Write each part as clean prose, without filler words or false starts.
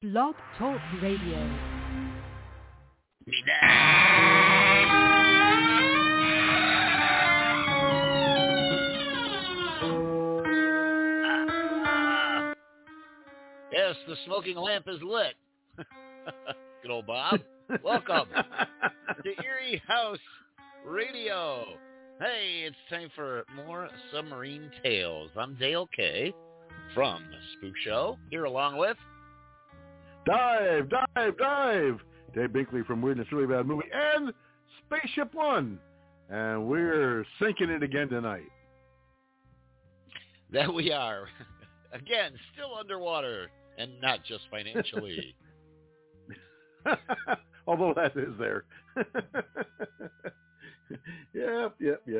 Blog Talk Radio. Yes, the smoking lamp is lit. Good old Bob. Welcome to Erie House Radio. Hey, it's time for more submarine tales. I'm Dale K. from Spook Show, here along with... Dive! Dave Binkley from Weirdness Really Bad Movie and Spaceship One. And we're sinking it again tonight. That we are. Again, still underwater, and not just financially. Although that is there. Yep.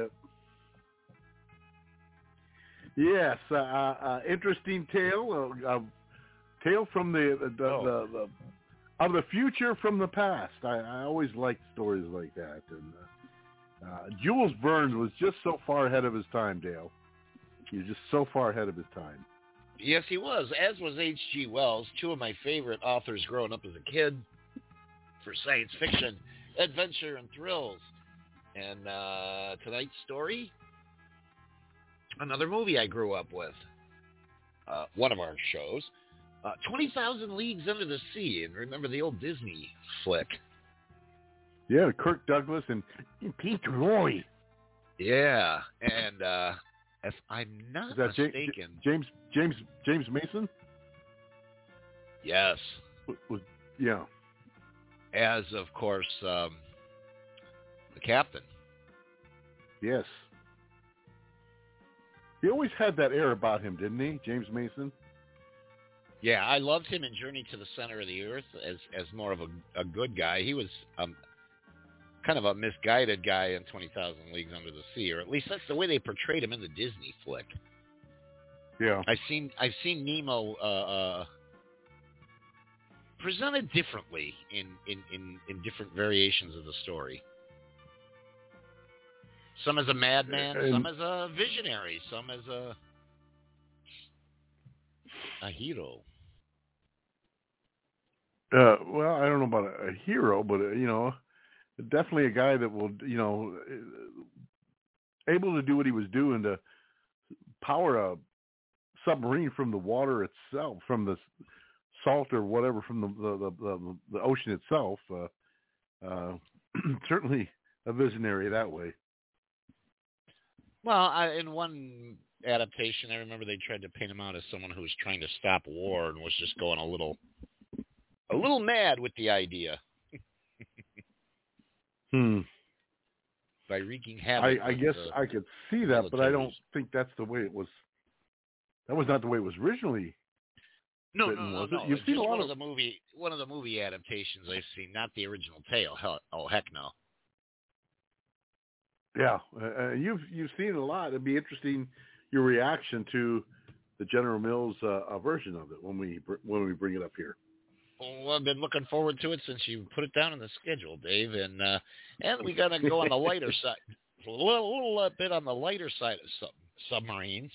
Yes, interesting tale. Tale from the of the future from the past. I always liked stories like that. And Jules Verne was just so far ahead of his time, Dale. He was just so far ahead of his time. Yes, he was, as was H.G. Wells, two of my favorite authors growing up as a kid for science fiction, adventure, and thrills. And tonight's story, another movie I grew up with, one of our shows, 20,000 Leagues Under the Sea. And remember the old Disney flick? Yeah, Kirk Douglas and Pete Roy. Yeah, and if I'm not mistaken... James Mason? Yes. Yeah. As, of course, the captain. Yes. He always had that air about him, didn't he, James Mason? Yeah, I loved him in Journey to the Center of the Earth as more of a good guy. He was kind of a misguided guy in 20,000 Leagues Under the Sea, or at least that's the way they portrayed him in the Disney flick. Yeah. I've seen Nemo presented differently in different variations of the story. Some as a madman, some as a visionary, some as a hero. Well, I don't know about a hero, but definitely a guy that will, able to do what he was doing to power a submarine from the water itself, from the salt or whatever, from the ocean itself. Certainly a visionary that way. Well, in one adaptation, I remember they tried to paint him out as someone who was trying to stop war and was just going a little mad with the idea. By wreaking havoc. I guess I could see that, but I don't think that's the way it was. That was not the way it was originally. No. You've seen one of the movie adaptations I've seen, not the original tale. Heck no. Yeah, you've seen a lot. It'd be interesting your reaction to the General Mills version of it when we bring it up here. Well, I've been looking forward to it since you put it down on the schedule, Dave, and we gotta go on the lighter side, a little bit on the lighter side of submarines.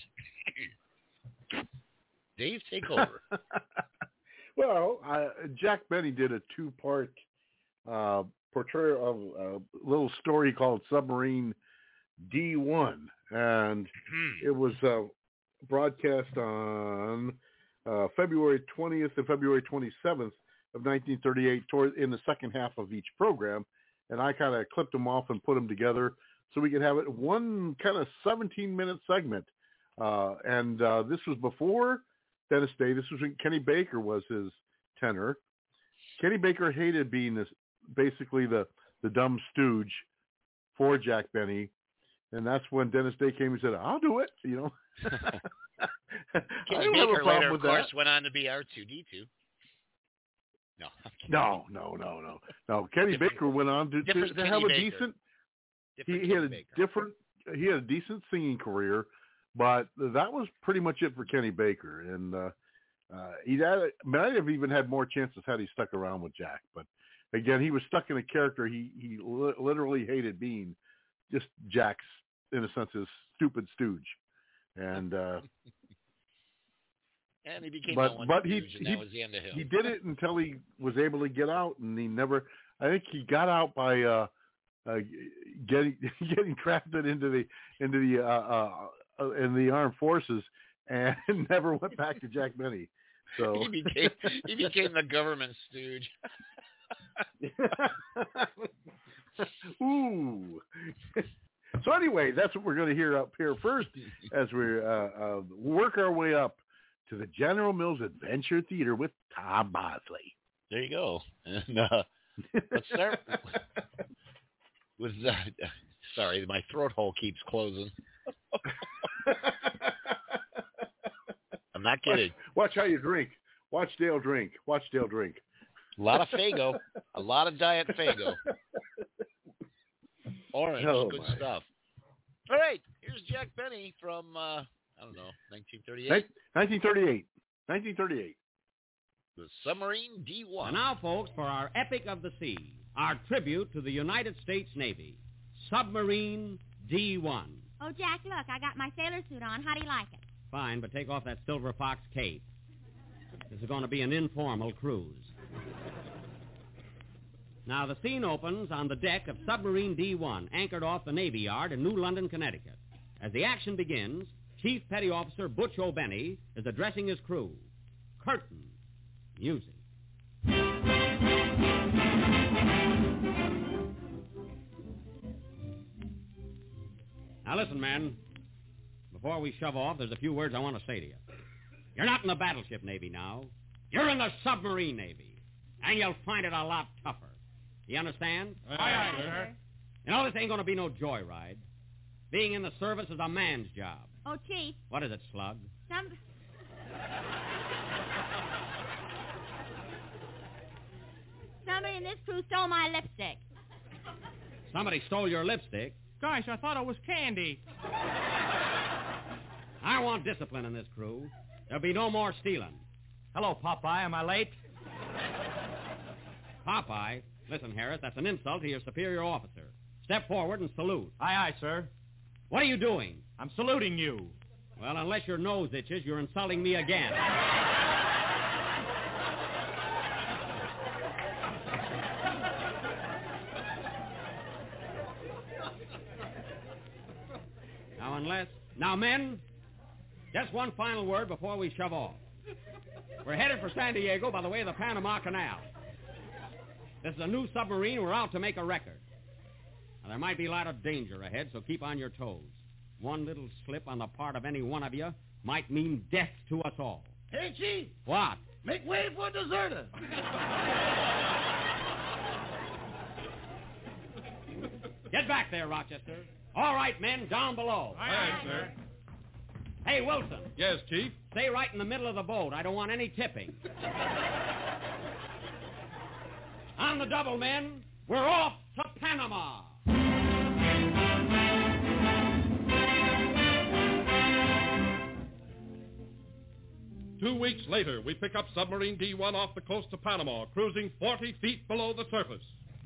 Dave, take over. Well, Jack Benny did a 2-part portrayal of a little story called Submarine D1, and it was broadcast on February 20th and February 27th of 1938 in the second half of each program, and I kind of clipped them off and put them together so we could have it one kind of 17-minute segment. And this was before Dennis Day. This was when Kenny Baker was his tenor. Kenny Baker hated being basically the dumb stooge for Jack Benny, and that's when Dennis Day came and said, "I'll do it," Kenny Baker later, of course, went on to be R2-D2. No. Kenny Baker went on to have a decent. He had a decent singing career, but that was pretty much it for Kenny Baker, and he might have even had more chances had he stuck around with Jack. But again, he was stuck in a character he literally hated being, just Jack's, in a sense, his stupid stooge, and And he became but he that was the end of him. He did it until he was able to get out, and he never. I think he got out by getting drafted into the armed forces, and never went back to Jack Benny. So he became the government stooge. Ooh. So anyway, that's what we're going to hear up here first as we work our way up to the General Mills Adventure Theater with Tom Bosley. There you go. And let's start with sorry, my throat hole keeps closing. I'm not kidding. Watch how you drink. Watch Dale drink. Watch Dale drink. A lot of Faygo. A lot of Diet Faygo. Orange. Good stuff. All right. Here's Jack Benny from, 1938? 1938. The Submarine D1. And now, folks, for our Epic of the Sea, our tribute to the United States Navy, Submarine D1. Oh, Jack, look, I got my sailor suit on. How do you like it? Fine, but take off that silver fox cape. This is going to be an informal cruise. Now, the scene opens on the deck of Submarine D1, anchored off the Navy Yard in New London, Connecticut. As the action begins, Chief Petty Officer Butch O'Benny is addressing his crew. Curtain. Music. Now, listen, men. Before we shove off, there's a few words I want to say to you. You're not in the battleship Navy now. You're in the submarine Navy. And you'll find it a lot tougher. You understand? Aye, sir. You know, this ain't going to be no joyride. Being in the service is a man's job. Oh, Chief. What is it, Slug? Somebody in this crew stole my lipstick. Somebody stole your lipstick? Gosh, I thought it was candy. I want discipline in this crew. There'll be no more stealing. Hello, Popeye. Am I late? Popeye? Listen, Harris, that's an insult to your superior officer. Step forward and salute. Aye, aye, sir. What are you doing? I'm saluting you. Well, unless your nose itches, you're insulting me again. Now, men, just one final word before we shove off. We're headed for San Diego by the way of the Panama Canal. This is a new submarine. We're out to make a record. Now, there might be a lot of danger ahead, so keep on your toes. One little slip on the part of any one of you might mean death to us all. Hey, Chief. What? Make way for a deserter. Get back there, Rochester. All right, men, down below. Aye, aye, sir. Hey, Wilson. Yes, Chief? Stay right in the middle of the boat. I don't want any tipping. On the double, men. We're off to Panama. 2 weeks later, we pick up Submarine D1 off the coast of Panama, cruising 40 feet below the surface.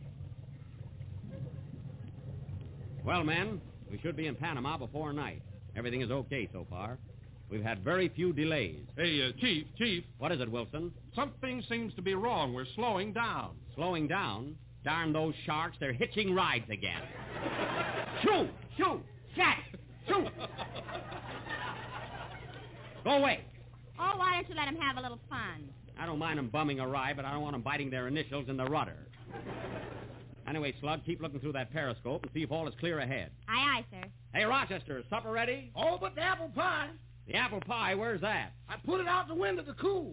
Well, men, we should be in Panama before night. Everything is okay so far. We've had very few delays. Hey, Chief. What is it, Wilson? Something seems to be wrong. We're slowing down. Slowing down? Darn those sharks, they're hitching rides again. Shoo! Jack! Shoo! Go away. Oh, why don't you let him have a little fun? I don't mind them bumming a ride, but I don't want them biting their initials in the rudder. Anyway, Slug, keep looking through that periscope and see if all is clear ahead. Aye, aye, sir. Hey, Rochester, is supper ready? Oh, but the apple pie. The apple pie, where's that? I put it out the window to cool.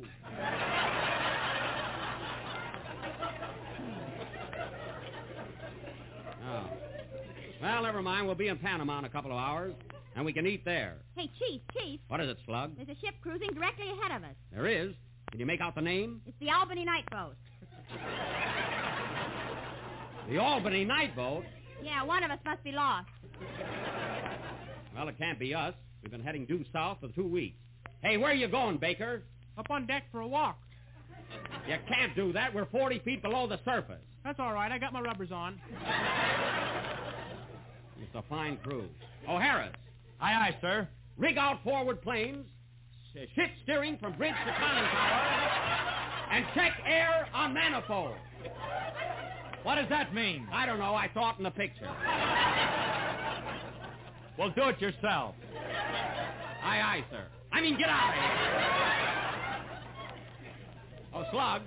Oh. Well, never mind. We'll be in Panama in a couple of hours, and we can eat there. Hey, Chief. What is it, Slug? There's a ship cruising directly ahead of us. There is? Can you make out the name? It's the Albany Night Boat. The Albany Night Boat? Yeah, one of us must be lost. Well, it can't be us. We've been heading due south for 2 weeks. Hey, where are you going, Baker? Up on deck for a walk. You can't do that. We're 40 feet below the surface. That's all right. I got my rubbers on. It's a fine crew. Oh, Harris. Aye, aye, sir. Rig out forward planes. shift steering from bridge to conning tower, and check air on manifold. What does that mean? I don't know. I saw it in the picture. Well, do it yourself. Aye, aye, sir. I mean, get out of here. Oh, Slug.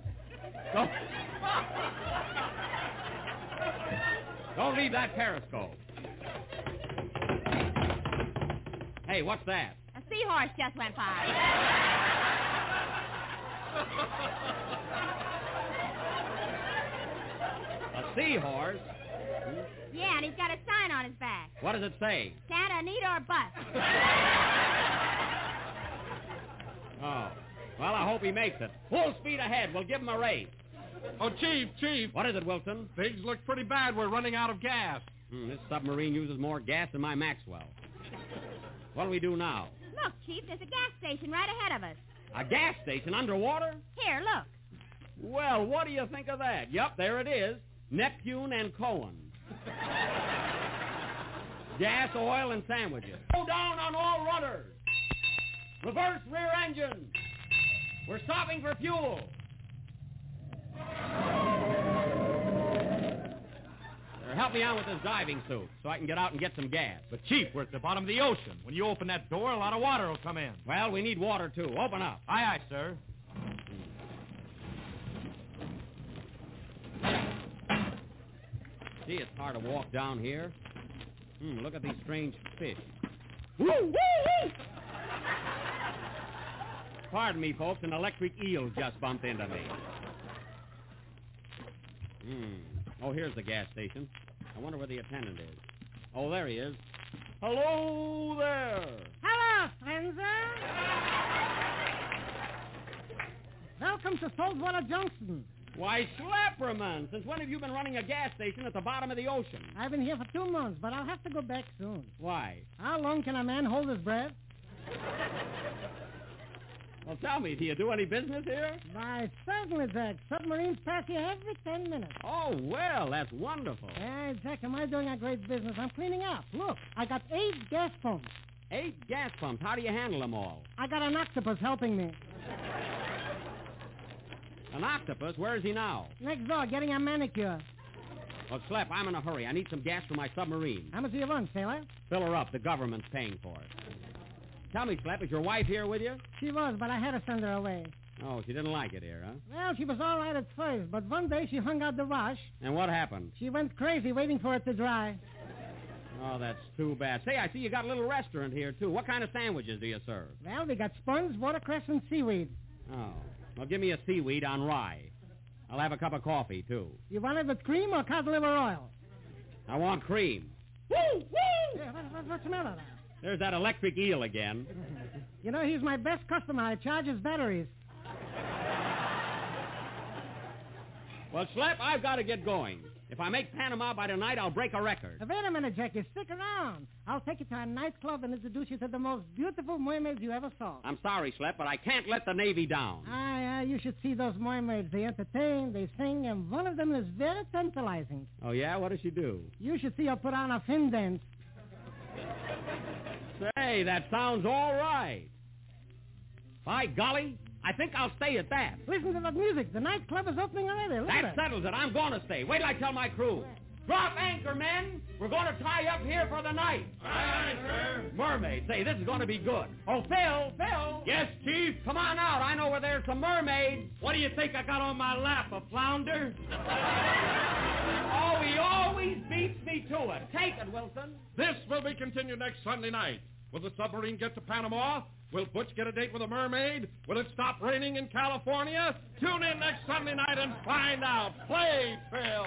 Don't leave that periscope. Hey, what's that? A seahorse just went by. A seahorse? Yeah, and he's got a sign on his back. What does it say? Santa, need or bust. Oh. Well, I hope he makes it. Full speed ahead. We'll give him a race. Oh, Chief. What is it, Wilson? Things look pretty bad. We're running out of gas. This submarine uses more gas than my Maxwell. What do we do now? Look, Chief, there's a gas station right ahead of us. A gas station underwater? Here, look. Well, what do you think of that? Yup, there it is. Neptune and Cohen. Gas, oil, and sandwiches. Go down on all runners. Reverse rear engine. We're stopping for fuel. Help me out with this diving suit so I can get out and get some gas. But, Chief, we're at the bottom of the ocean. When you open that door, a lot of water will come in. Well, we need water, too. Open up. Aye, aye, sir. Gee, it's hard to walk down here. Look at these strange fish. Woo, woo, woo! Pardon me, folks. An electric eel just bumped into me. Oh, here's the gas station. I wonder where the attendant is. Oh, there he is. Hello there. Hello, Frenzy. Welcome to Saltwater Junction. Why, Schlepperman, since when have you been running a gas station at the bottom of the ocean? I've been here for 2 months, but I'll have to go back soon. Why? How long can a man hold his breath? Well, tell me, do you do any business here? Why, certainly, Jack. Submarines pass here every 10 minutes. Oh, well, that's wonderful. Hey, Jack, am I doing a great business? I'm cleaning up. Look, I got 8 gas pumps. 8 gas pumps. How do you handle them all? I got an octopus helping me. An octopus? Where is he now? Next door, getting a manicure. Well, Slep, I'm in a hurry. I need some gas for my submarine. How much do you want, sailor? Fill her up. The government's paying for it. Tell me, Slep, is your wife here with you? She was, but I had to send her away. Oh, she didn't like it here, huh? Well, she was all right at first, but one day she hung out the wash. And what happened? She went crazy waiting for it to dry. Oh, that's too bad. Say, I see you got a little restaurant here, too. What kind of sandwiches do you serve? Well, we got sponge, watercress, and seaweed. Oh. Well, give me a seaweed on rye. I'll have a cup of coffee, too. You want it with cream or cod liver oil? I want cream. Woo! Woo! Yeah, what's the matter now? There's that electric eel again. You know, he's my best customer. I charge his batteries. Well, Slep, I've got to get going. If I make Panama by tonight, I'll break a record. Wait a minute, Jackie. Stick around. I'll take you to a nightclub and introduce you to the most beautiful mermaids you ever saw. I'm sorry, Slep, but I can't let the Navy down. You should see those mermaids. They entertain, they sing, and one of them is very tantalizing. Oh, yeah? What does she do? You should see her put on a fin dance. Say, that sounds all right. By golly, I think I'll stay at that. Listen to the music. The nightclub is opening already. That settles it. I'm going to stay. Wait till I tell my crew. Drop anchor, men. We're going to tie up here for the night. Aye, sir. Mermaids. Say, this is going to be good. Oh, Phil. Yes, Chief? Come on out. I know where there's some mermaids. What do you think I got on my lap, a flounder? Oh, he always beats me to it. Take it, Wilson. This will be continued next Sunday night. Will the submarine get to Panama? Will Butch get a date with a mermaid? Will it stop raining in California? Tune in next Sunday night and find out. Play, Phil.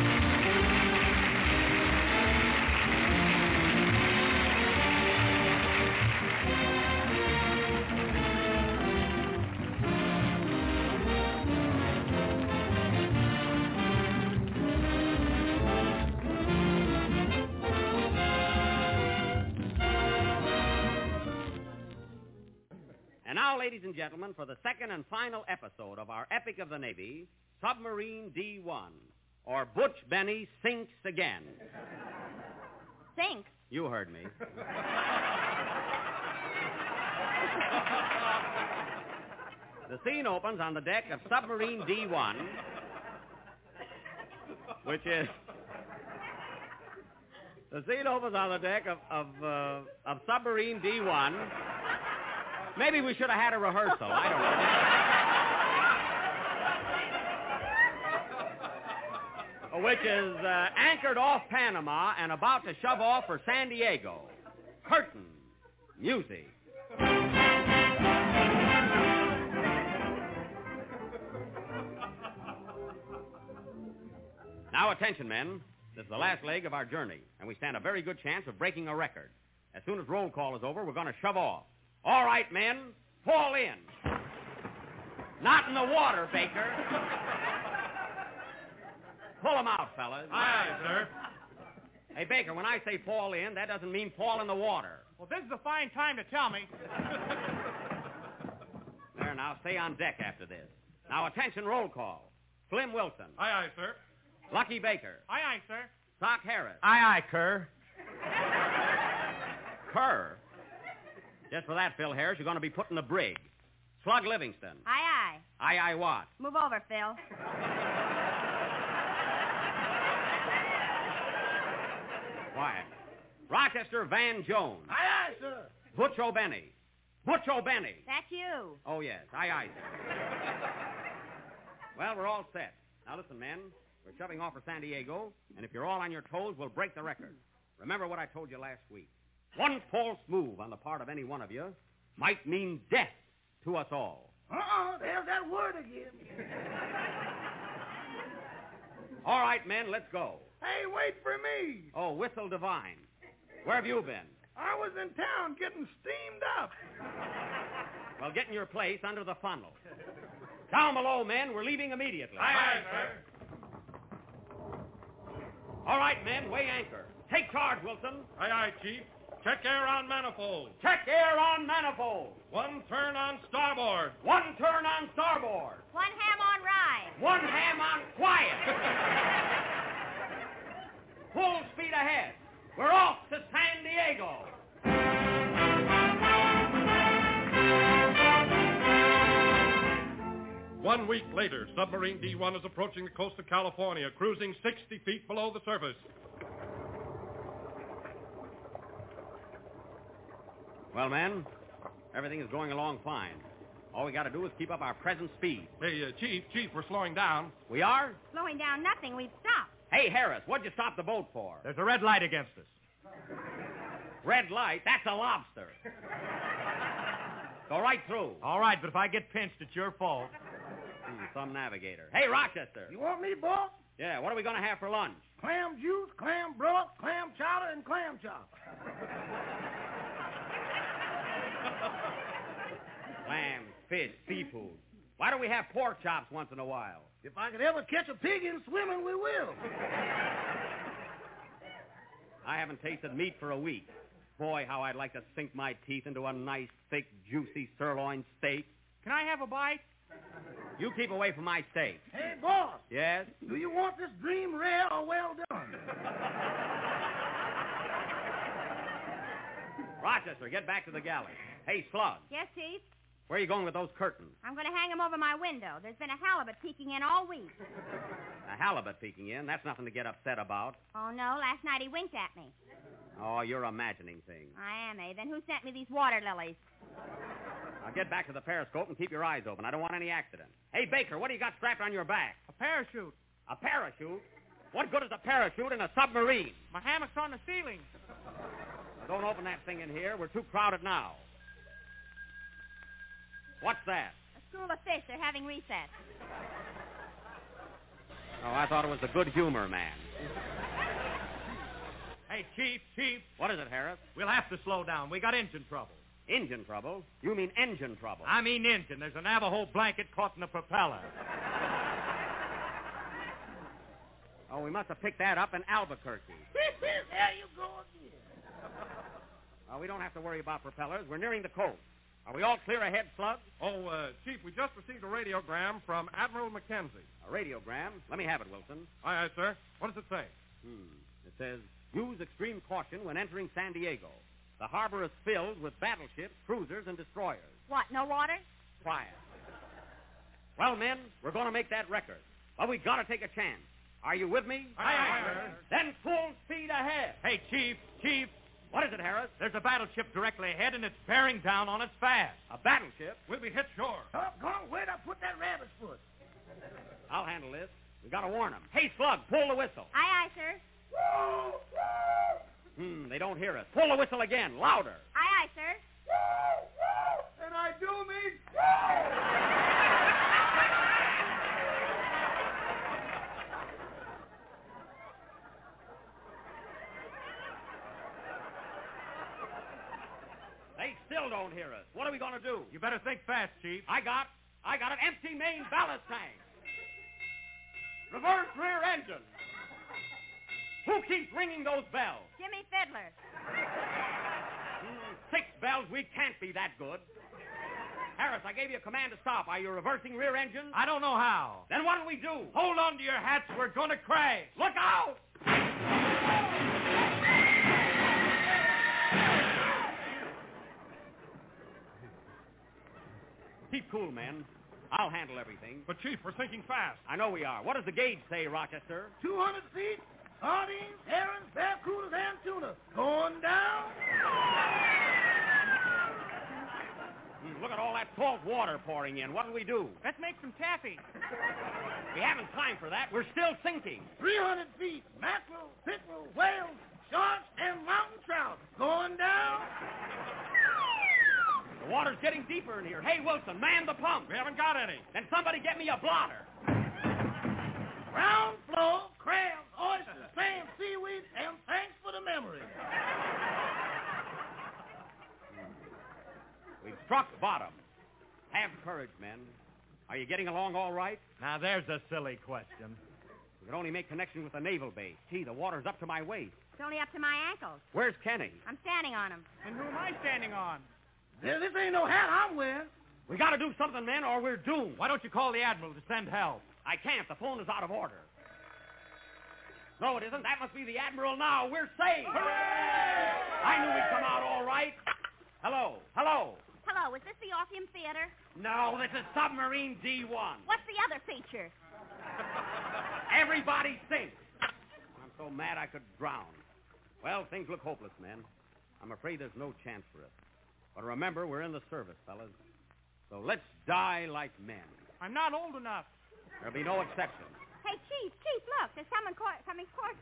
And now, ladies and gentlemen, for the second and final episode of our Epic of the Navy, Submarine D1, or Butch Benny Sinks Again. Sinks? You heard me. The scene opens on the deck of Submarine D1, which is... The scene opens on the deck of Submarine D1. Maybe we should have had a rehearsal. I don't know. Which is anchored off Panama and about to shove off for San Diego. Curtain. Music. Now, attention, men. This is the last leg of our journey, and we stand a very good chance of breaking a record. As soon as roll call is over, we're going to shove off. All right, men, fall in. Not in the water, Baker. Pull them out, fellas. Aye, sir. Hey, Baker, when I say fall in, that doesn't mean fall in the water. Well, this is a fine time to tell me. There, now, stay on deck after this. Now, attention, roll call. Slim Wilson. Aye, aye, sir. Lucky Baker. Aye, aye, sir. Sock Harris. Aye, aye, Kerr. Kerr. Just for that, Phil Harris, you're going to be put in the brig. Slug Livingston. Aye, aye. Aye, aye, what? Move over, Phil. Quiet. Rochester Van Jones. Aye, aye, sir. Butch O'Benny. Butch O'Benny. That's you. Oh, yes. Aye, aye, sir. Well, we're all set. Now, listen, men. We're shoving off for San Diego, and if you're all on your toes, we'll break the record. Remember what I told you last week. One false move on the part of any one of you might mean death to us all. There's that word again. All right, men, let's go. Hey, wait for me. Oh, Whistle Divine. Where have you been? I was in town getting steamed up. Well, get in your place under the funnel. Down below, men. We're leaving immediately. Aye, aye, sir. All right, men, weigh anchor. Take charge, Wilson. Aye, aye, Chief. Check air on manifold. Check air on manifold. One turn on starboard. One turn on starboard. One ham on rye. One ham on quiet. Full speed ahead. We're off to San Diego. 1 week later, Submarine D1 is approaching the coast of California, cruising 60 feet below the surface. Well, men, everything is going along fine. All we got to do is keep up our present speed. Hey, Chief, we're slowing down. We are? Slowing down nothing. We've stopped. Hey, Harris, what'd you stop the boat for? There's a red light against us. Red light? That's a lobster. Go right through. All right, but if I get pinched, it's your fault. Some navigator. Hey, Rochester. You want me, boss? Yeah, what are we going to have for lunch? Clam juice, clam broth, clam chowder, and clam chop. Lamb, fish, seafood. Why don't we have pork chops once in a while? If I could ever catch a pig in swimming, we will. I haven't tasted meat for a week. Boy, how I'd like to sink my teeth into a nice, thick, juicy sirloin steak. Can I have a bite? You keep away from my steak. Hey, boss. Yes? Do you want this dream rare or well done? Rochester, get back to the galley. Hey, Slug, Yes, Chief? where are you going with those curtains? I'm going to hang them over my window. There's been a halibut peeking in all week. A halibut peeking in. That's nothing to get upset about. Oh, no. Last night he winked at me. Oh, you're imagining things. I am, eh? Then who sent me these water lilies? Now get back to the periscope and keep your eyes open. I don't want any accident. Hey, Baker, what do you got strapped on your back? A parachute. A parachute? What good is a parachute in a submarine? My hammock's on the ceiling. Now, don't open that thing in here. We're too crowded now. What's that? A school of fish. They're having recess. Oh, I thought it was the good humor man. Hey, Chief. What is it, Harris? We'll have to slow down. We got engine trouble. Engine trouble? You mean engine trouble? I mean engine. There's a Navajo blanket caught in the propeller. Oh, we must have picked that up in Albuquerque. There you go again. We don't have to worry about propellers. We're nearing the coast. Are we all clear ahead, Slug? Oh, Chief, we just received a radiogram from Admiral Mackenzie. A radiogram? Let me have it, Wilson. Aye, aye, sir. What does it say? It says, use extreme caution when entering San Diego. The harbor is filled with battleships, cruisers, and destroyers. What, no water? Quiet. Well, men, we're going to make that record. But we got to take a chance. Are you with me? Aye, aye, sir. Then full speed ahead. Hey, Chief. What is it, Harris? There's a battleship directly ahead, and it's bearing down on us fast. A battleship? We'll be hit sure. Doggone, where'd I put that rabbit's foot? I'll handle this. We got to warn them. Hey, Slug, pull the whistle. Aye, aye, sir. They don't hear us. Pull the whistle again, louder. Aye, aye, sir. And I do mean... They still don't hear us. What are we going to do? You better think fast, Chief. I got an empty main ballast tank. Reverse rear engine. Who keeps ringing those bells? Jimmy Fiddler. 6 bells, we can't be that good. Harris, I gave you a command to stop. Are you reversing rear engine? I don't know how. Then what do we do? Hold on to your hats. We're going to crash. Look out! Keep cool, men. I'll handle everything. But, Chief, we're sinking fast. I know we are. What does the gauge say, Rochester? 200 feet, sardines, herons, barracudas, and tuna. Going down. Look at all that salt water pouring in. What'll we do? Let's make some taffy. We haven't time for that. We're still sinking. 300 feet, mackerel, pickerel, whales, sharks, and mountain trout. Going down. The water's getting deeper in here. Hey, Wilson, man the pump. We haven't got any. Then somebody get me a blotter. Ground floor, crabs, oysters, clams, seaweed, and thanks for the memory. We've struck bottom. Have courage, men. Are you getting along all right? Now, there's a silly question. We can only make connection with the naval base. Gee, the water's up to my waist. It's only up to my ankles. Where's Kenny? I'm standing on him. And who am I standing on? This ain't no hat I'm wearing. We got to do something, men, or we're doomed. Why don't you call the Admiral to send help? I can't. The phone is out of order. No, it isn't. That must be the Admiral now. We're saved. Hooray! I knew we'd come out all right. Hello. Hello, is this the Orpheum Theater? No, this is Submarine D1. What's the other feature? Everybody sinks. I'm so mad I could drown. Well, things look hopeless, men. I'm afraid there's no chance for us. But remember, we're in the service, fellas. So let's die like men. I'm not old enough. There'll be no exception. Hey, Chief, look. There's someone coming toward...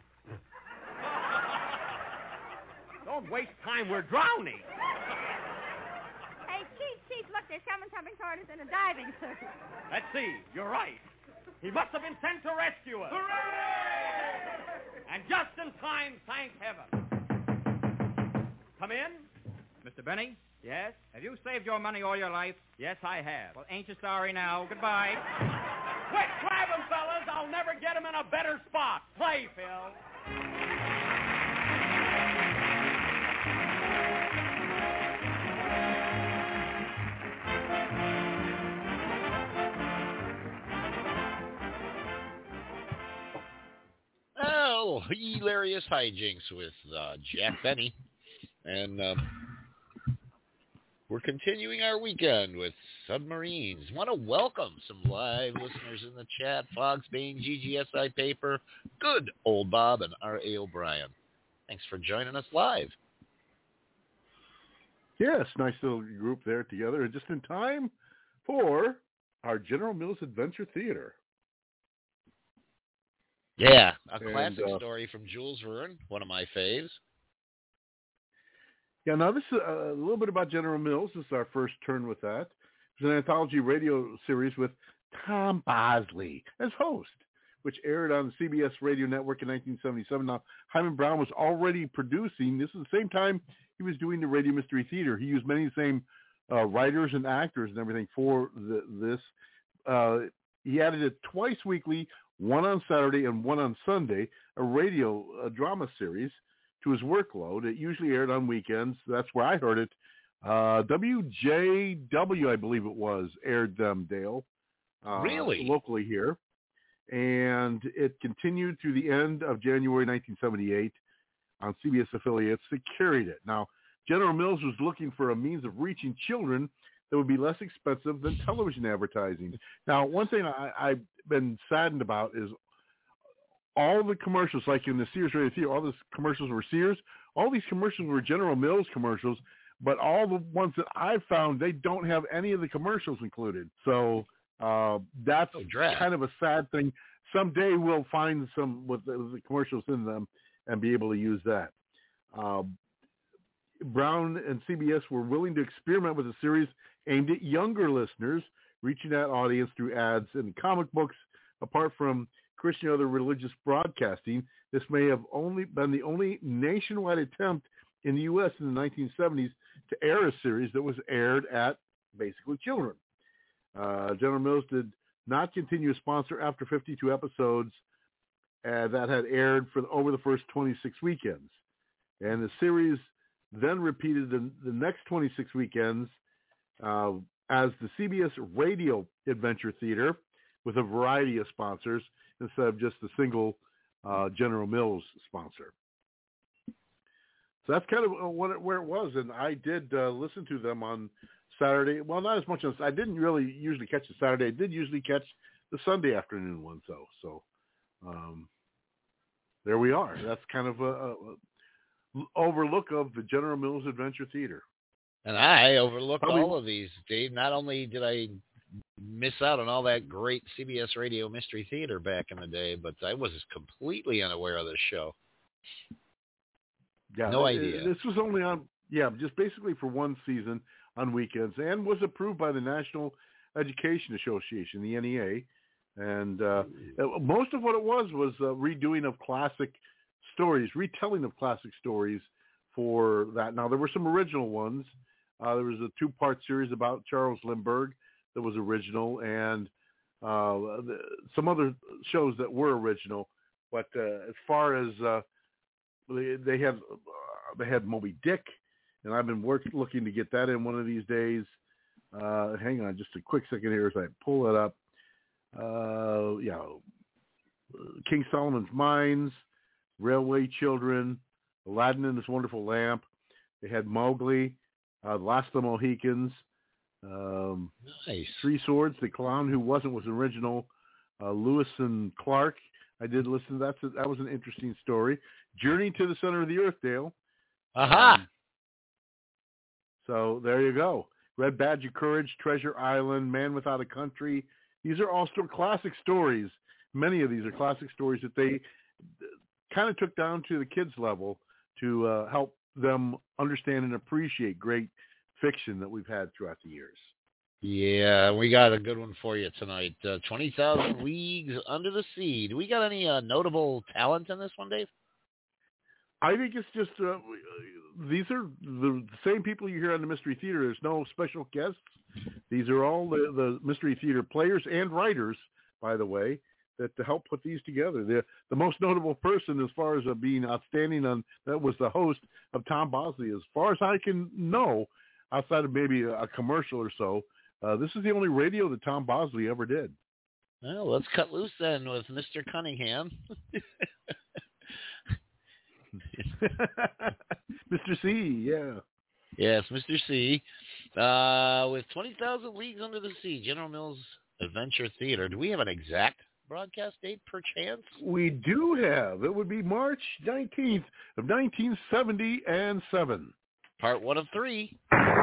Don't waste time. We're drowning. Hey, Chief, look. There's someone coming toward us in a diving suit. Let's see. You're right. He must have been sent to rescue us. Hooray! And just in time, thank heaven. Come in. Mr. Benny? Yes? Have you saved your money all your life? Yes, I have. Well, ain't you sorry now? Goodbye. Quick, grab him, fellas. I'll never get him in a better spot. Play, Phil. Oh, hilarious hijinks with Jack Benny. And we're continuing our weekend with submarines. Want to welcome some live listeners in the chat. Fox, Bain, GGSI Paper, Good Old Bob, and R.A. O'Brien. Thanks for joining us live. Yes, nice little group there together. Just in time for our General Mills Adventure Theater. Yeah, a classic story from Jules Verne, one of my faves. Yeah, now this is a little bit about General Mills. This is our first turn with that. It's an anthology radio series with Tom Bosley as host, which aired on the CBS radio network in 1977. Now, Hyman Brown was already producing. This is the same time he was doing the Radio Mystery Theater. He used many of the same writers and actors and everything for this. He added it twice weekly, one on Saturday and one on Sunday, a drama series to his workload. It usually aired on weekends. That's where I heard it. WJW, I believe it was, aired them, Dale. Really? Locally here. And it continued through the end of January 1978 on CBS affiliates that carried it. Now, General Mills was looking for a means of reaching children that would be less expensive than television advertising. Now, one thing I've been saddened about is all the commercials, like in the Sears Radio Theater, all these commercials were Sears. All these commercials were General Mills commercials, but all the ones that I've found, they don't have any of the commercials included. So that's kind of a sad thing. Someday we'll find some with the commercials in them and be able to use that. Brown and CBS were willing to experiment with a series aimed at younger listeners, reaching that audience through ads in comic books. Apart from Christian or other religious broadcasting, this may have only been the only nationwide attempt in the U.S. in the 1970s to air a series that was aired at basically children. General Mills did not continue to sponsor after 52 episodes that had aired for over the first 26 weekends. And the series then repeated the next 26 weekends as the CBS Radio Adventure Theater with a variety of sponsors instead of just a single General Mills sponsor. So that's kind of where it was. And I did listen to them on Saturday. Well, not as much as I didn't really usually catch the Saturday. I did usually catch the Sunday afternoon one, though. So there we are. That's kind of a overlook of the General Mills Adventure Theater. And I overlooked all of these, Dave. Not only did I miss out on all that great CBS Radio Mystery Theater back in the day, but I was completely unaware of this show. Yeah, no idea. This was only on, just basically for one season on weekends, and was approved by the National Education Association, the NEA. And most of what it was redoing of classic stories, retelling of classic stories for that. Now, there were some original ones. There was a 2-part series about Charles Lindbergh that was original, and some other shows that were original. But as far as they had Moby Dick, and I've been looking to get that in one of these days. Hang on just a quick second here as I pull it up. King Solomon's Mines, Railway Children, Aladdin and His Wonderful Lamp. They had Mowgli, The Last of the Mohicans, nice. Three Swords, The Clown Who Wasn't was original, Lewis and Clark. I did listen to that. That was an interesting story. Journey to the Center of the Earth, Dale. Aha! So there you go. Red Badge of Courage, Treasure Island, Man Without a Country. These are all still classic stories. Many of these are classic stories that they kind of took down to the kids' level to help them understand and appreciate great fiction that we've had throughout the years. Yeah, we got a good one for you tonight. 20,000 Leagues Under the Sea. Do we got any notable talent in this one, Dave? I think it's just these are the same people you hear on the Mystery Theater. There's no special guests. These are all the Mystery Theater players and writers, by the way, that to help put these together. The most notable person as far as being outstanding on that was the host of Tom Bosley. As far as I can know, outside of maybe a commercial or so, this is the only radio that Tom Bosley ever did. Well, let's cut loose then with Mr. Cunningham. Mr. C, yeah. Yes, Mr. C. With 20,000 Leagues Under the Sea, General Mills Adventure Theater. Do we have an exact broadcast date, perchance? We do have. It would be March 19th of 1977. Part 1 of 3.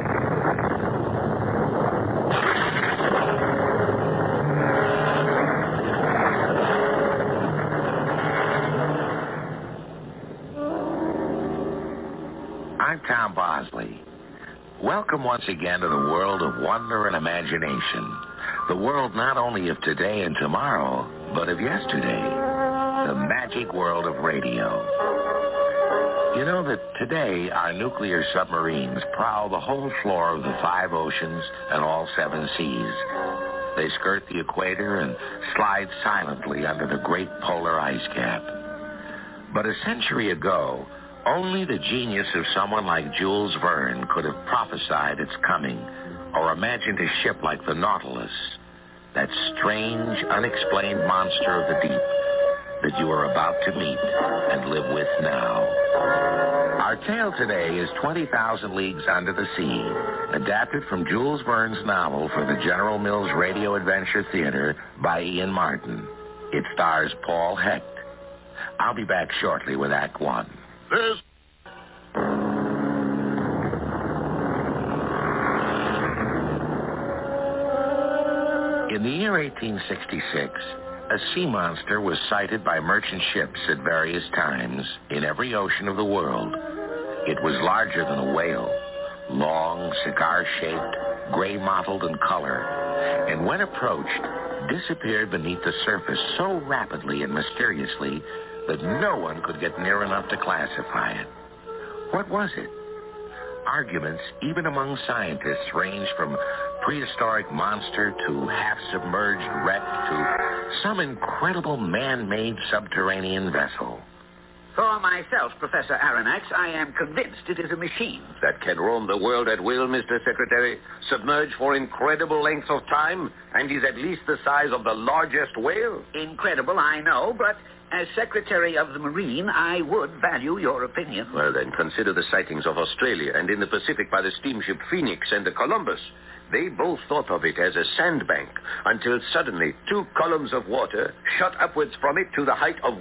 I'm Tom Bosley. Welcome once again to the world of wonder and imagination. The world not only of today and tomorrow, but of yesterday. The magic world of radio. You know that today our nuclear submarines prowl the whole floor of the 5 oceans and all 7 seas. They skirt the equator and slide silently under the great polar ice cap. But a century ago, only the genius of someone like Jules Verne could have prophesied its coming or imagined a ship like the Nautilus, that strange, unexplained monster of the deep, that you are about to meet and live with now. Our tale today is 20,000 Leagues Under the Sea, adapted from Jules Verne's novel for the General Mills Radio Adventure Theater by Ian Martin. It stars Paul Hecht. I'll be back shortly with Act One. In the year 1866, a sea monster was sighted by merchant ships at various times in every ocean of the world. It was larger than a whale, long, cigar-shaped, gray-mottled in color, and when approached, disappeared beneath the surface so rapidly and mysteriously that no one could get near enough to classify it. What was it? Arguments, even among scientists, ranged from prehistoric monster to half-submerged wreck to some incredible man-made subterranean vessel. For myself, Professor Aronnax, I am convinced it is a machine. That can roam the world at will, Mr. Secretary, submerge for incredible lengths of time, and is at least the size of the largest whale? Incredible, I know, but as Secretary of the Marine, I would value your opinion. Well, then, consider the sightings of Australia and in the Pacific by the steamship Phoenix and the Columbus. They both thought of it as a sandbank until suddenly 2 columns of water shot upwards from it to the height of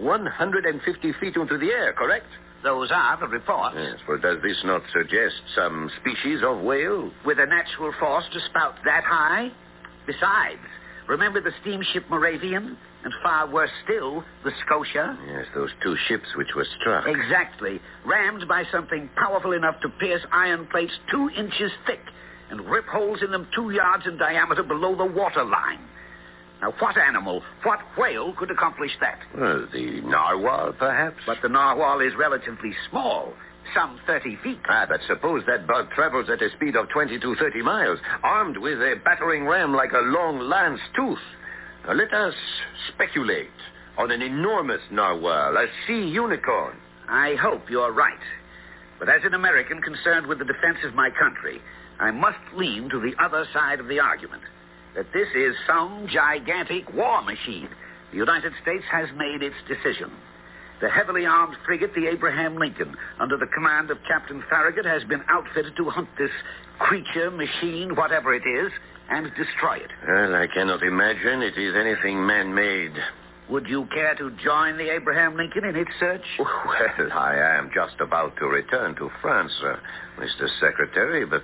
150 feet into the air, correct? Those are the reports. Yes, well, does this not suggest some species of whale? With a natural force to spout that high? Besides, remember the steamship Moravian? And far worse still, the Scotia? Yes, those 2 ships which were struck. Exactly. Rammed by something powerful enough to pierce iron plates 2 inches thick and rip holes in them 2 yards in diameter below the water line. Now, what animal, what whale could accomplish that? Well, the narwhal, perhaps? But the narwhal is relatively small, some 30 feet. But suppose that bug travels at a speed of 20 to 30 miles, armed with a battering ram like a long lance tooth. Now, let us speculate on an enormous narwhal, a sea unicorn. I hope you're right. But as an American concerned with the defense of my country, I must lean to the other side of the argument, that this is some gigantic war machine. The United States has made its decision. The heavily armed frigate, the Abraham Lincoln, under the command of Captain Farragut, has been outfitted to hunt this creature, machine, whatever it is, and destroy it. Well, I cannot imagine it is anything man-made. Would you care to join the Abraham Lincoln in its search? Well, I am just about to return to France, Mr. Secretary, but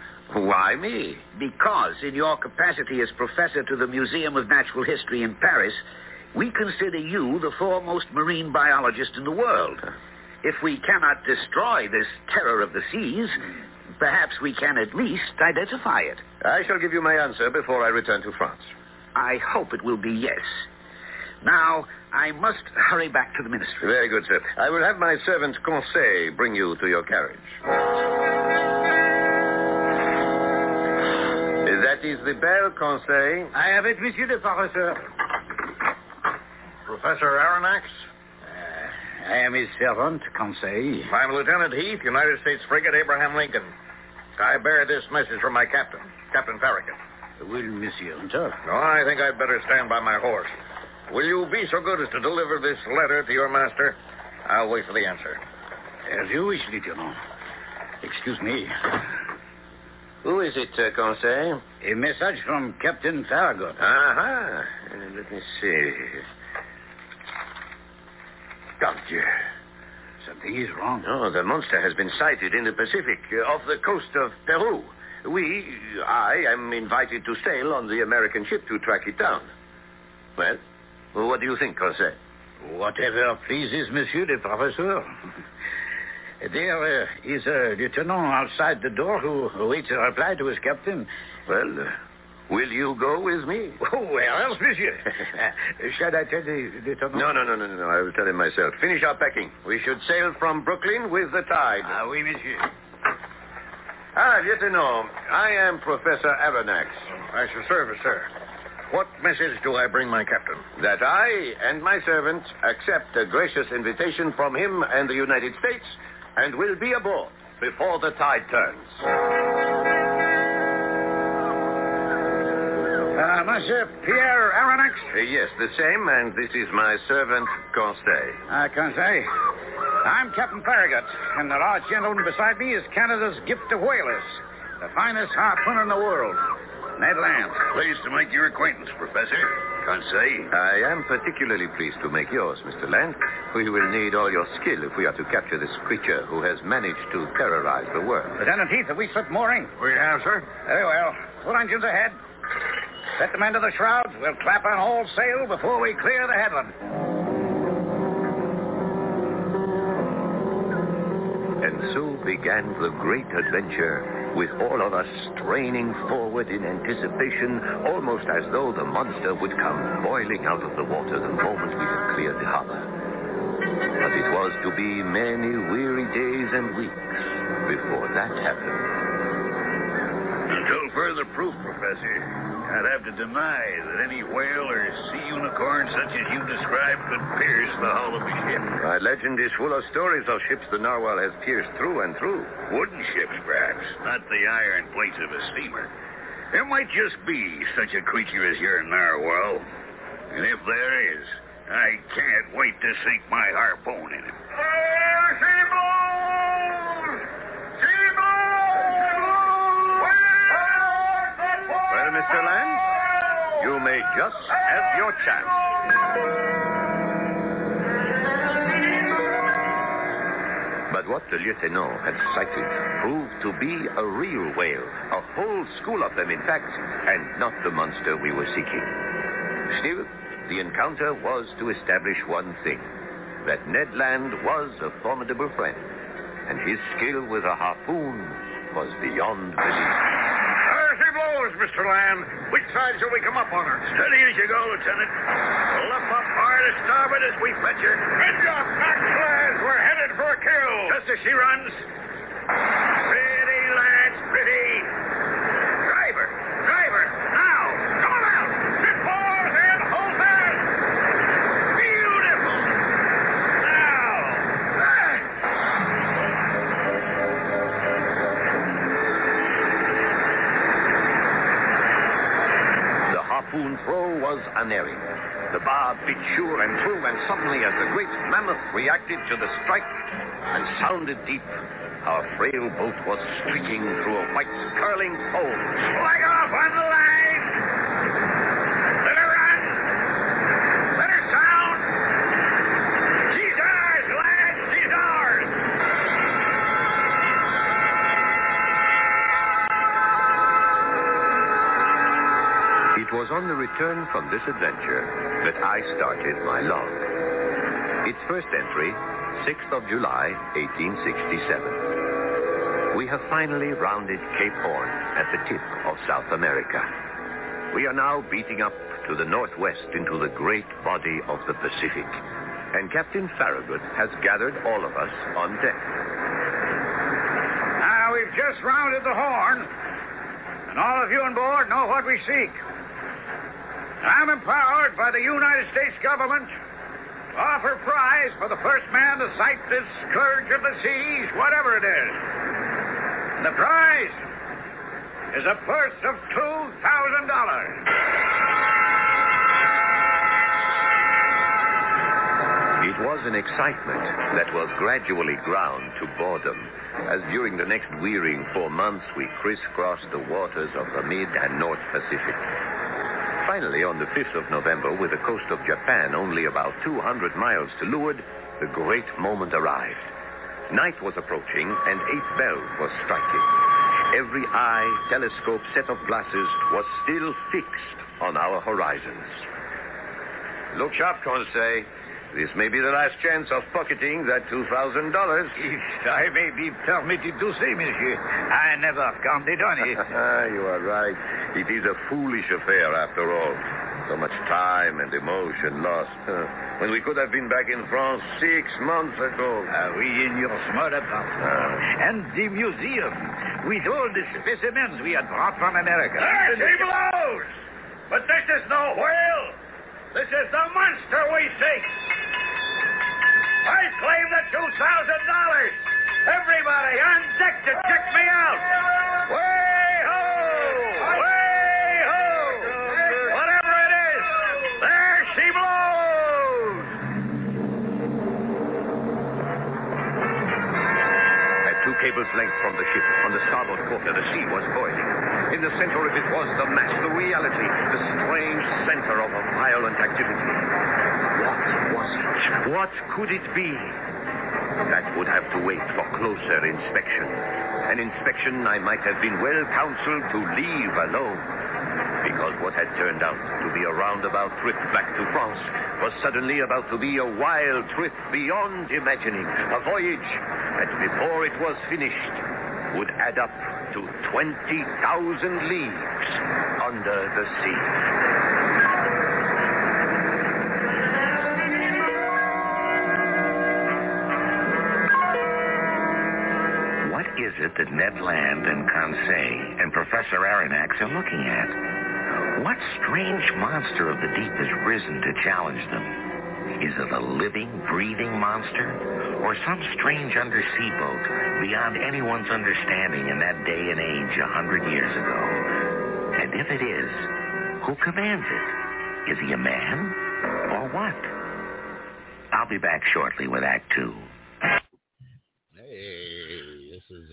why me? Because in your capacity as professor to the Museum of Natural History in Paris, we consider you the foremost marine biologist in the world. If we cannot destroy this terror of the seas, perhaps we can at least identify it. I shall give you my answer before I return to France. I hope it will be yes. Now, I must hurry back to the ministry. Very good, sir. I will have my servant Conseil bring you to your carriage. That is the bell, Conseil. I have it, Monsieur le Professeur. Professor Aronnax? I am his servant, Conseil. I'm Lieutenant Heath, United States frigate Abraham Lincoln. I bear this message from my captain, Captain Farragut. Will Monsieur enter? No, I think I'd better stand by my horse. Will you be so good as to deliver this letter to your master? I'll wait for the answer. As you wish, Lieutenant. Excuse me. Who is it, Conseil? A message from Captain Farragut. Uh-huh. Let me see. Doctor. Something is wrong. No, the monster has been sighted in the Pacific, off the coast of Peru. I am invited to sail on the American ship to track it down. Well, what do you think, Conseil? Whatever pleases Monsieur le Professeur. There is a lieutenant outside the door who awaits a reply to his captain. Well, will you go with me? Oh, where else, monsieur? Shall I tell the lieutenant? No. I will tell him myself. Finish our packing. We should sail from Brooklyn with the tide. Oui, monsieur. Lieutenant, I am Professor Aronnax. I shall serve, sir. What message do I bring my captain? That I and my servant accept a gracious invitation from him and the United States and will be aboard before the tide turns. Monsieur Pierre Aronnax? Yes, the same, and this is my servant, Conseil. Conseil. I'm Captain Farragut, and the large gentleman beside me is Canada's gift of whalers, the finest harpooner in the world, Ned Land. Pleased to make your acquaintance, Professor. Conseil. I am particularly pleased to make yours, Mr. Land. We will need all your skill if we are to capture this creature who has managed to terrorize the world. Lieutenant Heath, have we slipped mooring? We have, sir. Very well. Full engines ahead. Set the men to the shrouds. We'll clap on all sail before we clear the headland. And so began the great adventure, with all of us straining forward in anticipation, almost as though the monster would come boiling out of the water the moment we had cleared the harbor. But it was to be many weary days and weeks before that happened. Until further proof, Professor, I'd have to deny that any whale or sea unicorn such as you described could pierce the hull of a ship. My legend is full of stories of ships the narwhal has pierced through and through. Wooden ships, perhaps, not the iron plates of a steamer. There might just be such a creature as your narwhal. And if there is, I can't wait to sink my harpoon in it. Well, Mr. Land, you may just have your chance. But what the lieutenant had sighted proved to be a real whale, a whole school of them, in fact, and not the monster we were seeking. Still, the encounter was to establish one thing, that Ned Land was a formidable friend, and his skill with a harpoon was beyond belief. She blows, Mr. Land. Which side shall we come up on her? Steady as you go, Lieutenant. Left up hard to starboard as we fetch her. Good job, Knox, lads. We're headed for a kill. Just as she runs. Pretty, lads, pretty. Driver, now. Come on out. Sit forward and hold fast. Beautiful. Now. Harpoon throw was unerring. The bar bit sure and true, and suddenly, as the great mammoth reacted to the strike and sounded deep, our frail boat was streaking through a white, curling foam. Flag off on the line! Let her run! Let her sound! She's ours, lads! She's ours! It was on the return from this adventure that I started my log. Its first entry, 6th of July, 1867. We have finally rounded Cape Horn at the tip of South America. We are now beating up to the northwest into the great body of the Pacific, and Captain Farragut has gathered all of us on deck. Now, we've just rounded the Horn, and all of you on board know what we seek. I'm empowered by the United States government to offer prize for the first man to sight this scourge of the seas, whatever it is. And the prize is a purse of $2,000. It was an excitement that was gradually ground to boredom, as during the next wearying 4 months we crisscrossed the waters of the Mid and North Pacific. Finally, on the 5th of November, with the coast of Japan only about 200 miles to leeward, the great moment arrived. Night was approaching, and 8 bells were striking. Every eye, telescope, set of glasses was still fixed on our horizons. Look sharp, Conseil. This may be the last chance of pocketing that $2,000. If I may be permitted to say, monsieur, I never counted on it. You are right. It is a foolish affair, after all. So much time and emotion lost. When we could have been back in France 6 months ago. We in your small apartment. And the museum, with all the specimens we had brought from America. She blows! But this is no whale. This is the monster we seek. I claim the $2,000. Everybody on deck to check me out. Way ho! Way ho! cable's length from the ship. On the starboard quarter, the sea was boiling. In the center of it was the mass, the reality, the strange center of a violent activity. What was it? What could it be? That would have to wait for closer inspection. An inspection I might have been well counseled to leave alone. Because what had turned out to be a roundabout trip back to France was suddenly about to be a wild trip beyond imagining. A voyage that, before it was finished, would add up to 20,000 leagues under the sea. What is it that Ned Land and Conseil and Professor Aronnax are looking at? What strange monster of the deep has risen to challenge them? Is it a living, breathing monster? Or some strange undersea boat beyond anyone's understanding in that day and age 100 years ago? And if it is, who commands it? Is he a man? Or what? I'll be back shortly with Act 2. Hey, this is...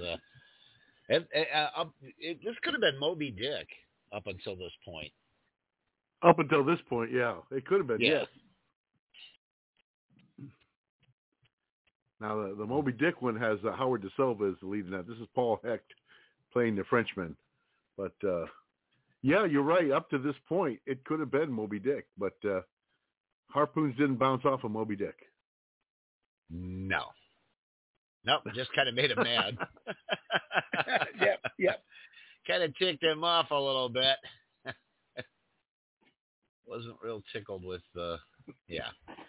this could have been Moby Dick up until this point. Up until this point, yeah. It could have been, yes. Now, the Moby Dick one has Howard DeSilva as the lead in that. This is Paul Hecht playing the Frenchman. But, yeah, you're right. Up to this point, it could have been Moby Dick. But harpoons didn't bounce off of Moby Dick. No. Nope, just kind of made him mad. Yep. Kind of ticked him off a little bit. Wasn't real tickled with yeah.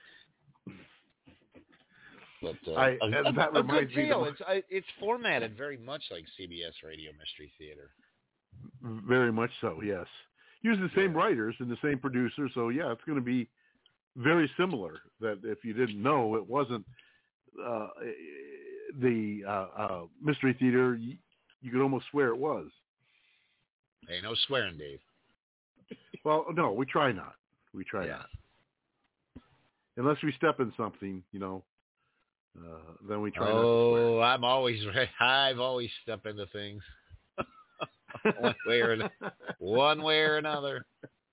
But that a reminds good deal. me. It's formatted very much like CBS Radio Mystery Theater. Very much so. Yes. Use the same writers and the same producer, so yeah, it's going to be very similar. That if you didn't know, it wasn't the Mystery Theater. You could almost swear it was. Hey, no swearing, Dave. Well, no, we try not. We try not. Unless we step in something, then we try not to swear. I've always stepped into things. one way or another.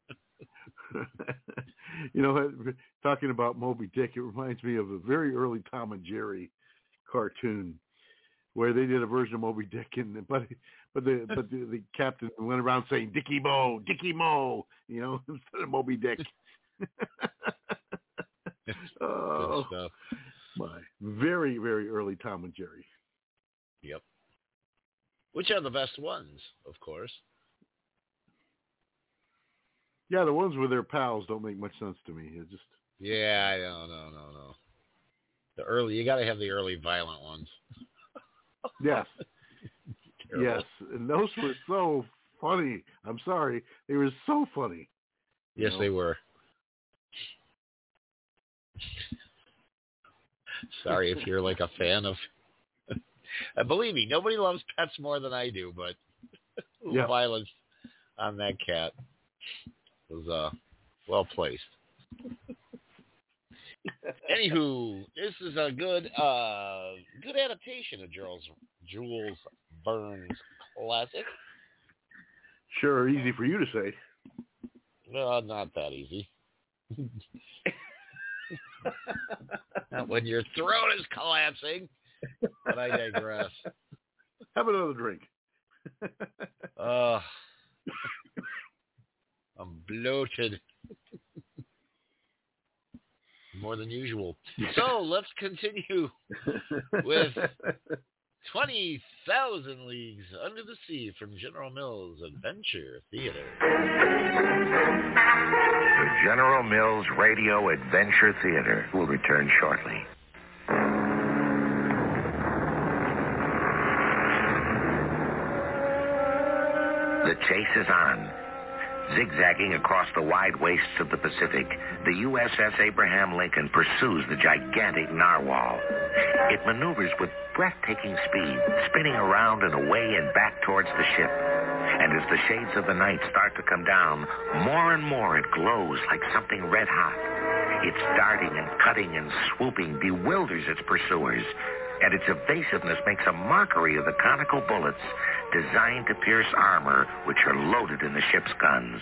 Talking about Moby Dick, it reminds me of a very early Tom and Jerry cartoon where they did a version of Moby Dick, but the captain went around saying Dickie Mo, instead of Moby Dick. Good stuff. My very, very early Tom and Jerry. Yep. Which are the best ones, of course. Yeah, the ones with their pals don't make much sense to me. It just. Yeah, no. The early, you got to have the early violent ones. Yes. Yes, and those were so funny. I'm sorry. They were so funny. Yes, they were. Sorry if you're like a fan of... Believe me, nobody loves pets more than I do, but the violence on that cat was well placed. Anywho, this is a good adaptation of Jules Verne's classic. Sure, easy for you to say. No, not that easy. Not when your throat is collapsing. But I digress. Have another drink. I'm bloated. More than usual. So let's continue with 20,000 Leagues Under the Sea from General Mills Adventure Theater. The General Mills Radio Adventure Theater will return shortly. The chase is on. Zigzagging across the wide wastes of the Pacific, the USS Abraham Lincoln pursues the gigantic narwhal. It maneuvers with breathtaking speed, spinning around and away and back towards the ship. And as the shades of the night start to come down, more and more it glows like something red hot. Its darting and cutting and swooping bewilders its pursuers. and its evasiveness makes a mockery of the conical bullets designed to pierce armor which are loaded in the ship's guns.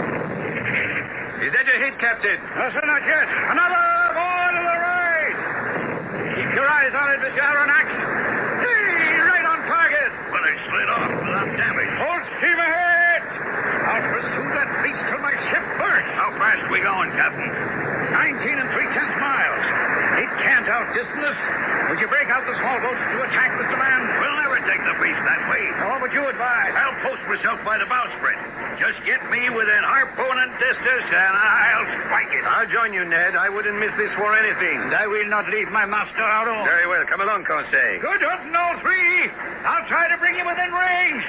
Is that a hit, Captain? No, sir, not yet. Another! More to the right! Keep your eyes on it, Mr. Aronnax. Hey, right on target! But it slid off without damage. Full steam ahead! I'll pursue that beast till my ship bursts. How fast we going, Captain? 19 3/10 miles. It can't outdistance us. Would you break out the small boats to attack, Mr. Land? We'll never take the beast that way. What would you advise? I'll post myself by the bowsprit. Just get me within harpooning distance, and I'll spike it. I'll join you, Ned. I wouldn't miss this for anything. And I will not leave my master out alone. Very well. Come along, Conseil. Good hunting, all three. I'll try to bring you within range.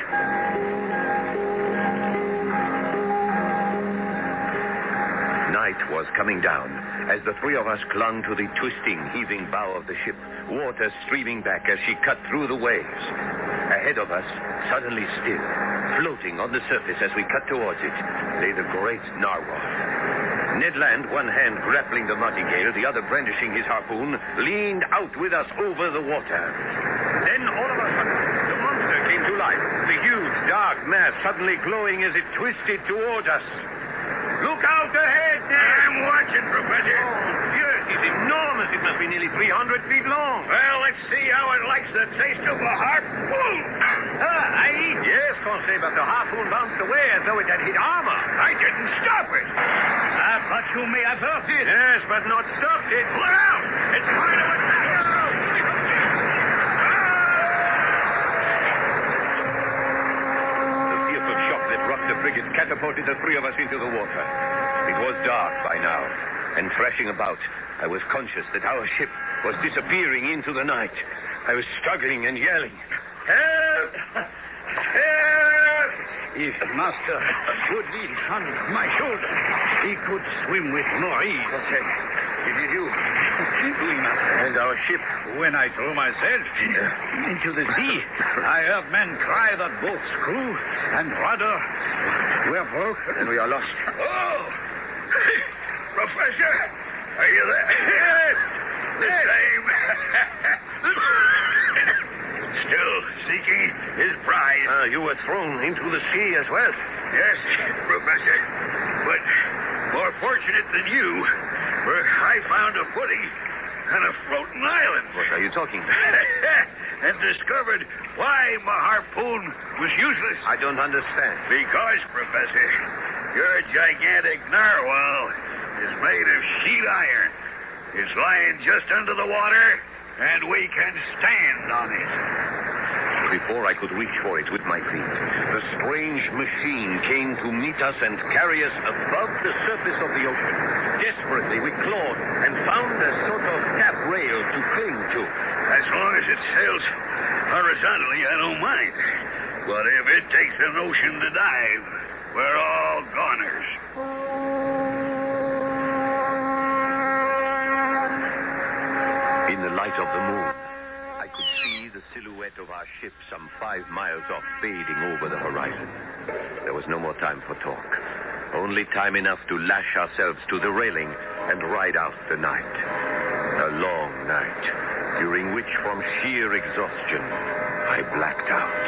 Night was coming down as the three of us clung to the twisting, heaving bow of the ship, water streaming back as she cut through the waves. Ahead of us, suddenly still, floating on the surface as we cut towards it, lay the great narwhal. Ned Land, one hand grappling the martingale, the other brandishing his harpoon, leaned out with us over the water. Then, all of a sudden, the monster came to life, the huge, dark mass suddenly glowing as it twisted towards us. Look out ahead, Ned! I'm watching, Professor. Oh, yes, it's enormous. It must be nearly 300 feet long. Well, let's see how it likes the taste of a harpoon. Aye? Yes, Conseil, but the harpoon bounced away as though it had hit armor. I didn't stop it. But you may have hurt it. Yes, but not stopped it. Look out! It's trying to attack us. The fearful shock that rocked the frigate catapulted the three of us into the water. It was dark by now, and thrashing about, I was conscious that our ship was disappearing into the night. I was struggling and yelling. Help! Help! If Master would lean on my shoulder, he could swim with more ease. Okay. It is you. Oui, Master. And our ship? When I threw myself into the sea, I heard men cry that both screw and rudder were broken. And we are lost. Oh! Professor, are you there? Yes! The same. Still seeking his prize. You were thrown into the sea as well. Yes, Professor. But more fortunate than you, for I found a footing on a floating island. What are you talking about? And discovered why my harpoon was useless. I don't understand. Because, Professor, your gigantic narwhal is made of sheet iron. It's lying just under the water, and we can stand on it. Before I could reach for it with my feet, the strange machine came to meet us and carry us above the surface of the ocean. Desperately, we clawed and found a sort of tap rail to cling to. As long as it sails horizontally, I don't mind. But if it takes an ocean to dive, we're all goners. In the light of the moon, I could see the silhouette of our ship some 5 miles off, fading over the horizon. There was no more time for talk. Only time enough to lash ourselves to the railing and ride out the night. A long night, during which, from sheer exhaustion, I blacked out.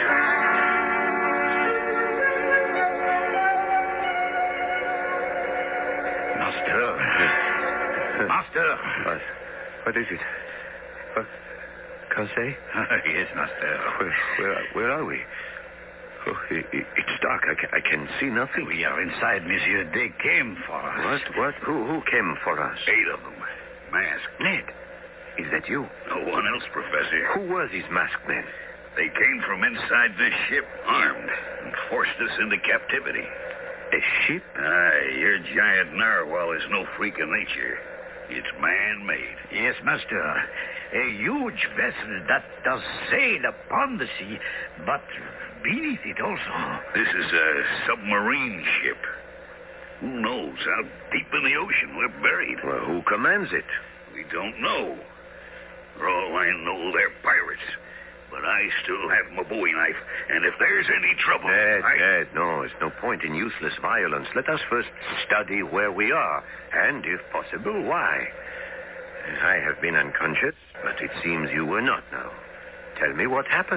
Master. What is it? Conseil? Yes, Master. Where are we? Oh, it's dark. I can see nothing. We are inside, Monsieur. They came for us. What? Who came for us? 8 of them. Masked. Ned, is that you? No one else, Professor. Who were these masked men? They came from inside this ship, armed, and forced us into captivity. A ship? Aye, your giant narwhal is no freak of nature. It's man-made. Yes, Master. A huge vessel that does sail upon the sea, but beneath it also. This is a submarine ship. Who knows how deep in the ocean we're buried? Well, who commands it? We don't know. For all I know, they're pirates. But I still have my bowie knife, and if there's any trouble... Ned, no, it's no point in useless violence. Let us first study where we are, and, if possible, why. I I have been unconscious, but it seems you were not now. Tell me what happened.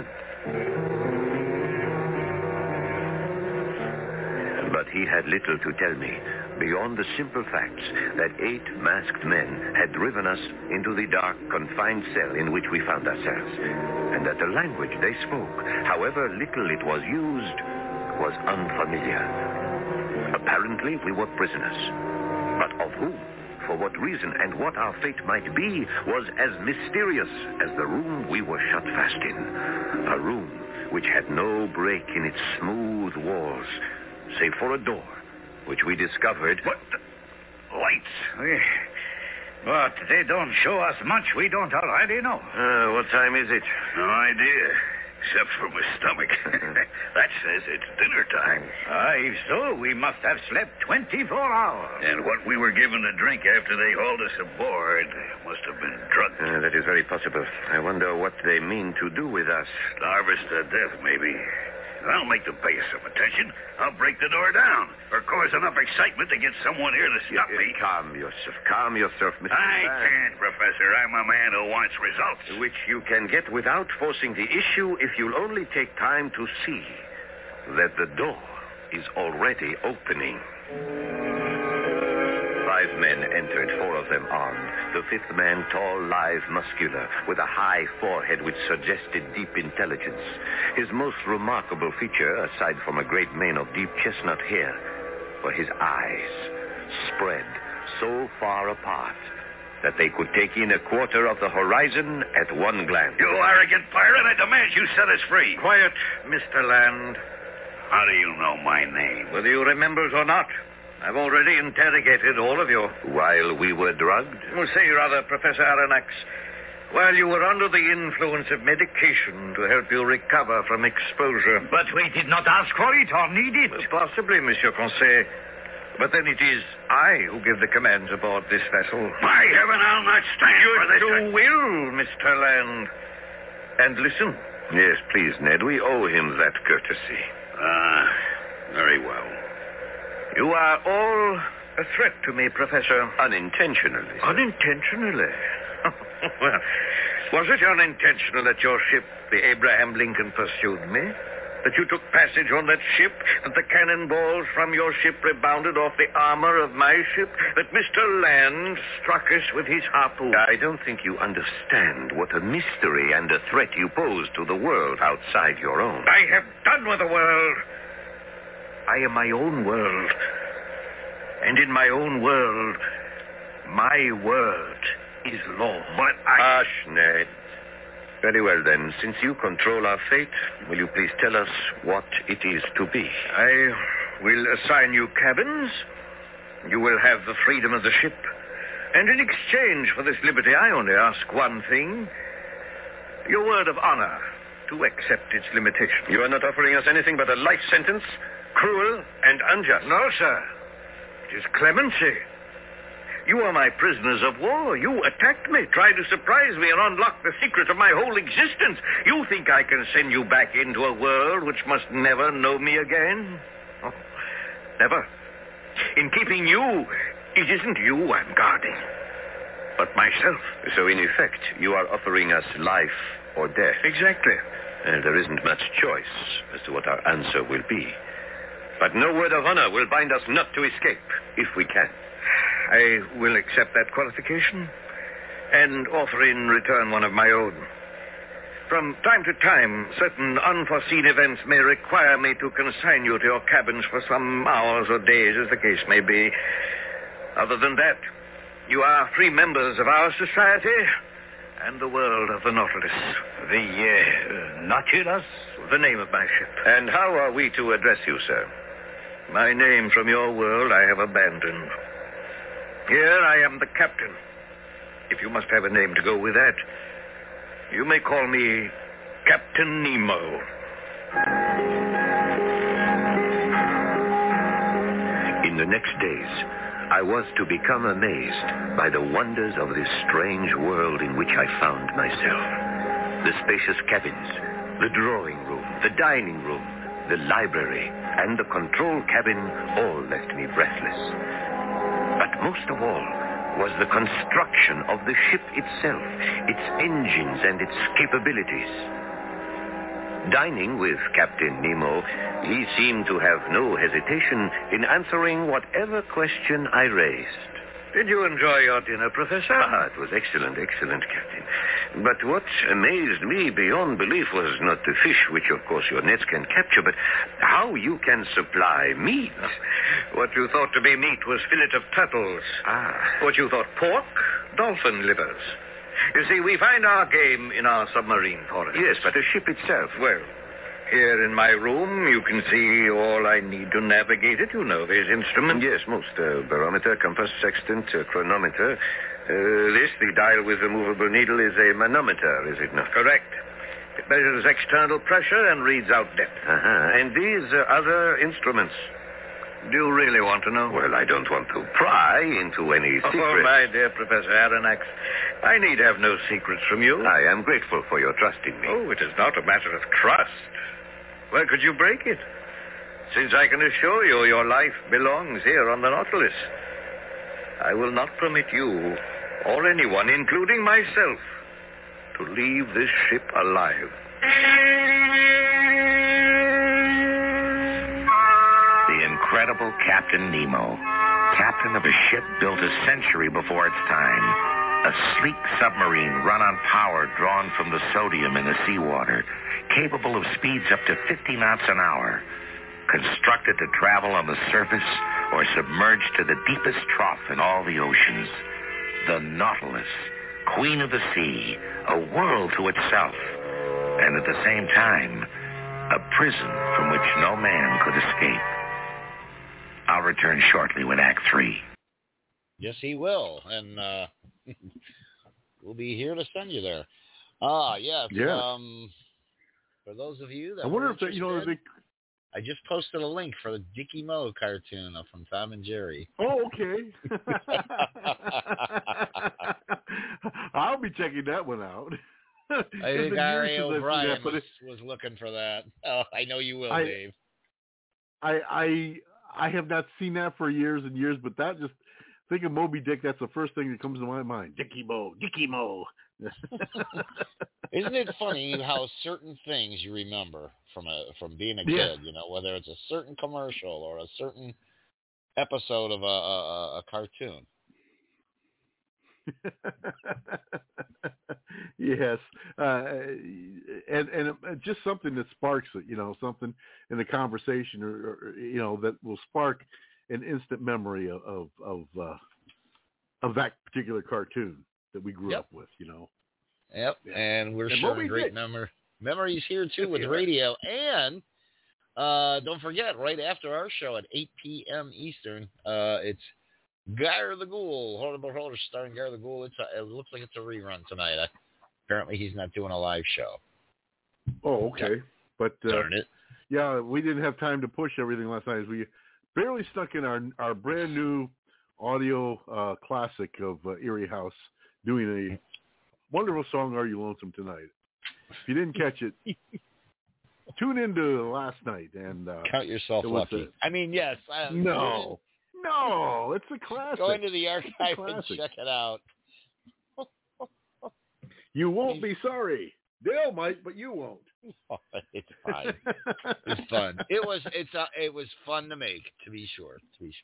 But he had little to tell me, beyond the simple facts that 8 masked men had driven us into the dark, confined cell in which we found ourselves, and that the language they spoke, however little it was used, was unfamiliar. Apparently, we were prisoners. But of whom, for what reason, and what our fate might be was as mysterious as the room we were shut fast in. A room which had no break in its smooth walls, save for a door, which we discovered... What? Lights. But they don't show us much we don't already know. What time is it? No idea. Except for my stomach. That says it's dinner time. If so, we must have slept 24 hours. And what we were given to drink after they hauled us aboard must have been drugged. That is very possible. I wonder what they mean to do with us. Starve us to death, maybe. I'll make them pay us some attention. I'll break the door down or cause enough excitement to get someone here to stop me. Calm yourself, Mr. I can't, Professor. I'm a man who wants results. Which you can get without forcing the issue if you'll only take time to see that the door is already opening. 5 men entered, 4 of them armed. The 5th man, tall, lithe, muscular, with a high forehead which suggested deep intelligence. His most remarkable feature, aside from a great mane of deep chestnut hair, were his eyes, spread so far apart that they could take in a quarter of the horizon at one glance. You arrogant pirate, I demand you set us free. Quiet, Mr. Land. How do you know my name? Whether you remember it or not, I've already interrogated all of you. While we were drugged? Say rather, Professor Aronnax, while you were under the influence of medication to help you recover from exposure. But we did not ask for it or need it. Possibly, Monsieur Conseil. But then it is I who give the commands aboard this vessel. By heaven, I'll not stand for this. You will, Mr. Land. And listen. Yes, please, Ned. We owe him that courtesy. Very well. You are all a threat to me, Professor. Unintentionally, sir. Unintentionally? Well, was it unintentional that your ship, the Abraham Lincoln, pursued me? That you took passage on that ship? That the cannonballs from your ship rebounded off the armor of my ship? That Mr. Land struck us with his harpoon? I don't think you understand what a mystery and a threat you pose to the world outside your own. I have done with the world. I am my own world. And in my own world, my word is law. But Hush, Ned. Very well, then. Since you control our fate, will you please tell us what it is to be? I will assign you cabins. You will have the freedom of the ship. And in exchange for this liberty, I only ask one thing. Your word of honor to accept its limitations. You are not offering us anything but a life sentence? Cruel and unjust. No, sir. It is clemency. You are my prisoners of war. You attacked me, tried to surprise me, and unlock the secret of my whole existence. You think I can send you back into a world which must never know me again? Oh, never. In keeping you, it isn't you I'm guarding, but myself. So, in effect, you are offering us life or death. Exactly. And there isn't much choice as to what our answer will be. But no word of honor will bind us not to escape, if we can. I will accept that qualification and offer in return one of my own. From time to time, certain unforeseen events may require me to consign you to your cabins for some hours or days, as the case may be. Other than that, you are free members of our society and the world of the Nautilus. The Nautilus? The name of my ship. And how are we to address you, sir? My name from your world I have abandoned. Here I am the captain. If you must have a name to go with that, you may call me Captain Nemo. In the next days, I was to become amazed by the wonders of this strange world in which I found myself. The spacious cabins, the drawing room, the dining room, the library, and the control cabin all left me breathless. But most of all, was the construction of the ship itself, its engines and its capabilities. Dining with Captain Nemo, he seemed to have no hesitation in answering whatever question I raised. Did you enjoy your dinner, Professor? It was excellent, excellent, Captain. But what amazed me beyond belief was not the fish, which of course your nets can capture, but how you can supply meat. What you thought to be meat was fillet of turtles. What you thought pork, dolphin livers. You see, we find our game in our submarine forest. Yes, but the ship itself. Well, here in my room, you can see all I need to navigate it. You know these instruments. Yes, most. Barometer, compass, sextant, chronometer. This, the dial with the movable needle, is a manometer, is it not? Correct. It measures external pressure and reads out depth. And these other instruments? Do you really want to know? Well, I don't want to pry into any secrets. Oh, my dear Professor Aronnax, I need have no secrets from you. I am grateful for your trust in me. Oh, it is not a matter of trust. Where could you break it? Since I can assure you your life belongs here on the Nautilus. I will not permit you, or anyone, including myself, to leave this ship alive. The incredible Captain Nemo, captain of a ship built a century before its time. A sleek submarine run on power drawn from the sodium in the seawater, capable of speeds up to 50 knots an hour, constructed to travel on the surface or submerged to the deepest trough in all the oceans. The Nautilus, queen of the sea, a world to itself, and at the same time, a prison from which no man could escape. I'll return shortly with Act 3. Yes, he will, and we'll be here to send you there. Yes. Yeah. For those of you that I wonder if I just posted a link for the Dickie Mo cartoon from Tom and Jerry. Oh, okay. I'll be checking that one out. I think R.A. O'Brien was looking for that. Oh, I know you will, Dave. I have not seen that for years and years, but that just think of Moby Dick. That's the first thing that comes to my mind. Dickie Mo. Isn't it funny how certain things you remember from being a kid? You know, whether it's a certain commercial or a certain episode of a cartoon. Yes, and just something that sparks it. You know, something in the conversation, or you know, that will spark an instant memory of that particular cartoon that we grew up with, you know. Yep, and we're sharing great memories here, too, with radio. And don't forget, right after our show at 8 p.m. Eastern, it's Gyre the Ghoul, Horrible Holder starring Gyre the Ghoul. It looks like it's a rerun tonight. Apparently, he's not doing a live show. Oh, okay. Yeah. But, darn it. Yeah, we didn't have time to push everything last night. We barely stuck in our brand new audio classic of Erie House doing a wonderful song, Are You Lonesome Tonight? If you didn't catch it, tune into last night and count yourself lucky. I mean, yes. No, it's a classic. Go into the archive and check it out. You won't be sorry. Dale might, but you won't. Oh, it's fine. It's fun. It was fun to make, to be sure.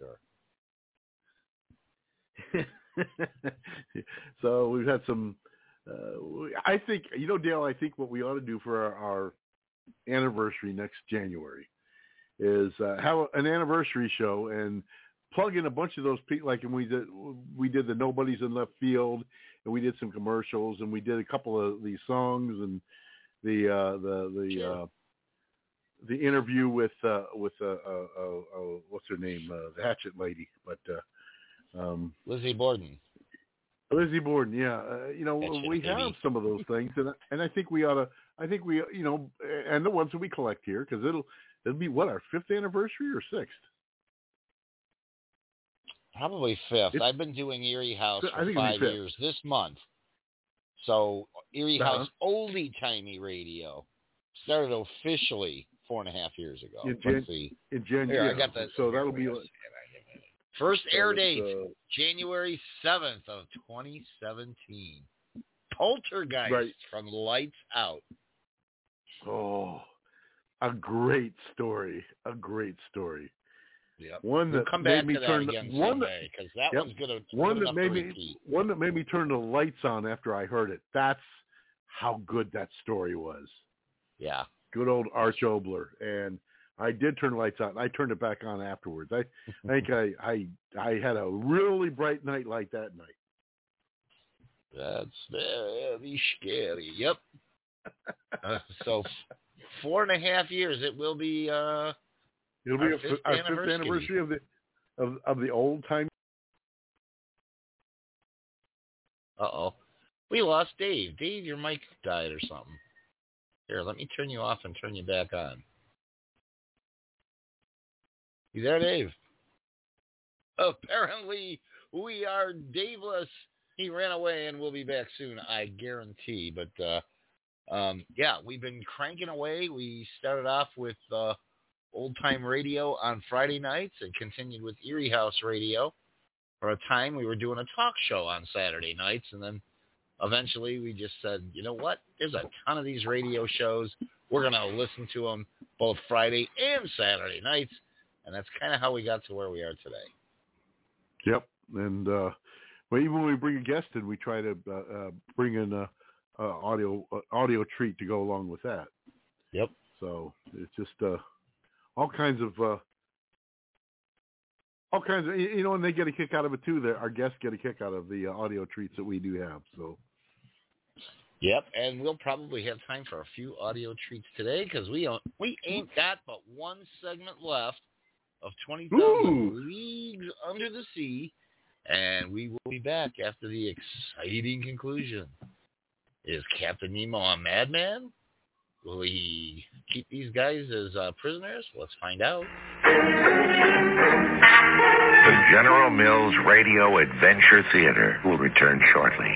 So we've had some. I think, you know, Dale, I think what we ought to do for our anniversary next January is have an anniversary show and plug in a bunch of those people. Like, when we did the Nobody's in Left Field, and we did some commercials, and we did a couple of these songs, and the interview with what's her name, the Hatchet Lady, but Lizzie Borden. Lizzie Borden, yeah. You know, we have some of those things, and I think we ought to. I think we, you know, and the ones that we collect here, because it'll be what, our 5th anniversary or 6th? Probably 5th. I've been doing Erie House for 5 years this month. So Erie House oldie-timey radio started officially 4.5 years ago. In January. Here, I got that. So that'll be First air date, January 7th of 2017. Poltergeist from Lights Out. Oh, a great story. A great story. Yep. One that we'll come made back me to that turn again one someday, because that yep. one's good. One good that made me one that made me turn the lights on after I heard it. That's how good that story was. Yeah. Good old Arch Obler. And I did turn the lights on. I turned it back on afterwards. I think I had a really bright night like that night. That's very scary. Yep. So 4.5 years. It will be. It'll be our fifth anniversary of the old time. Uh-oh. We lost Dave. Dave, your mic died or something. Here, let me turn you off and turn you back on. You there, Dave? Apparently, we are Daveless. He ran away and we'll be back soon, I guarantee. But, yeah, we've been cranking away. We started off with old-time radio on Friday nights and continued with Erie House Radio. For a time, we were doing a talk show on Saturday nights, and then eventually we just said, you know what? There's a ton of these radio shows. We're going to listen to them both Friday and Saturday nights, and that's kind of how we got to where we are today. Yep, and well, even when we bring a guest in, we try to bring in a audio treat to go along with that. Yep. So it's just all kinds of, you know, and they get a kick out of it too. Our guests get a kick out of the audio treats that we do have. So. Yep, and we'll probably have time for a few audio treats today because we ain't got but one segment left of 20,000 Leagues Under the Sea, and we will be back after the exciting conclusion. Is Captain Nemo a madman? Will he keep these guys as prisoners? Let's find out. The General Mills Radio Adventure Theater will return shortly.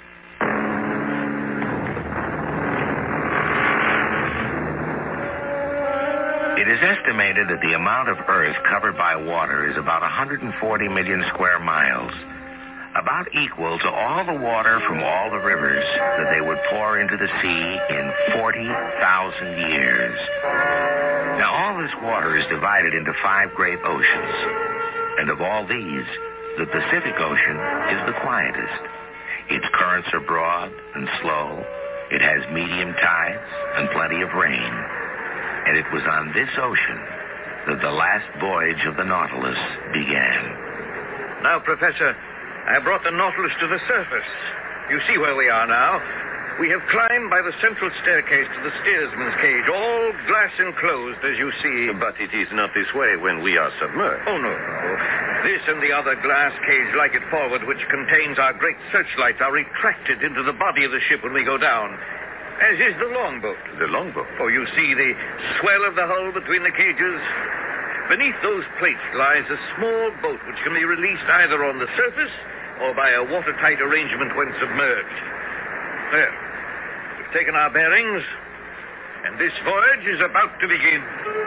It is estimated that the amount of Earth covered by water is about 140 million square miles, about equal to all the water from all the rivers that they would pour into the sea in 40,000 years. Now, all this water is divided into 5 great oceans, and of all these, the Pacific Ocean is the quietest. Its currents are broad and slow. It has medium tides and plenty of rain. And it was on this ocean that the last voyage of the Nautilus began. Now, Professor, I brought the Nautilus to the surface. You see where we are now. We have climbed by the central staircase to the steersman's cage, all glass enclosed, as you see. But it is not this way when we are submerged. Oh, no. This and the other glass cage like it forward, which contains our great searchlights, are retracted into the body of the ship when we go down. As is the longboat. The longboat? Oh, you see the swell of the hull between the cages? Beneath those plates lies a small boat which can be released either on the surface or by a watertight arrangement when submerged. There. We've taken our bearings, and this voyage is about to begin.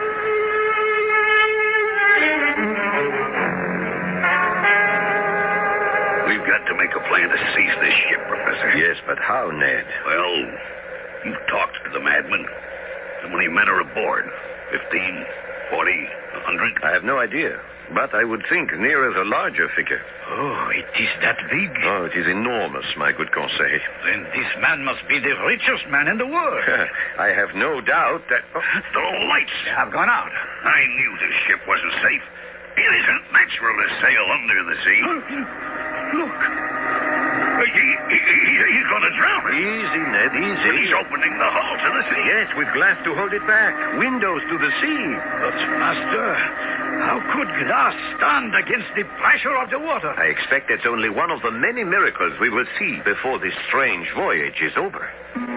We've got to make a plan to seize this ship, Professor. Yes, but how, Ned? Well, you've talked to the madman. How many men are aboard? 15, 40, 100? I have no idea, but I would think nearer the larger figure. Oh, it is that big? Oh, it is enormous, my good Conseil. Then this man must be the richest man in the world. I have no doubt that... The lights have gone out. I knew this ship wasn't safe. It isn't natural to sail under the sea. Look. He's going to drown us. Easy, Ned, easy. But he's opening the hull to the sea. Yes, with glass to hold it back. Windows to the sea. But, Master, how could glass stand against the pressure of the water? I expect that's only one of the many miracles we will see before this strange voyage is over.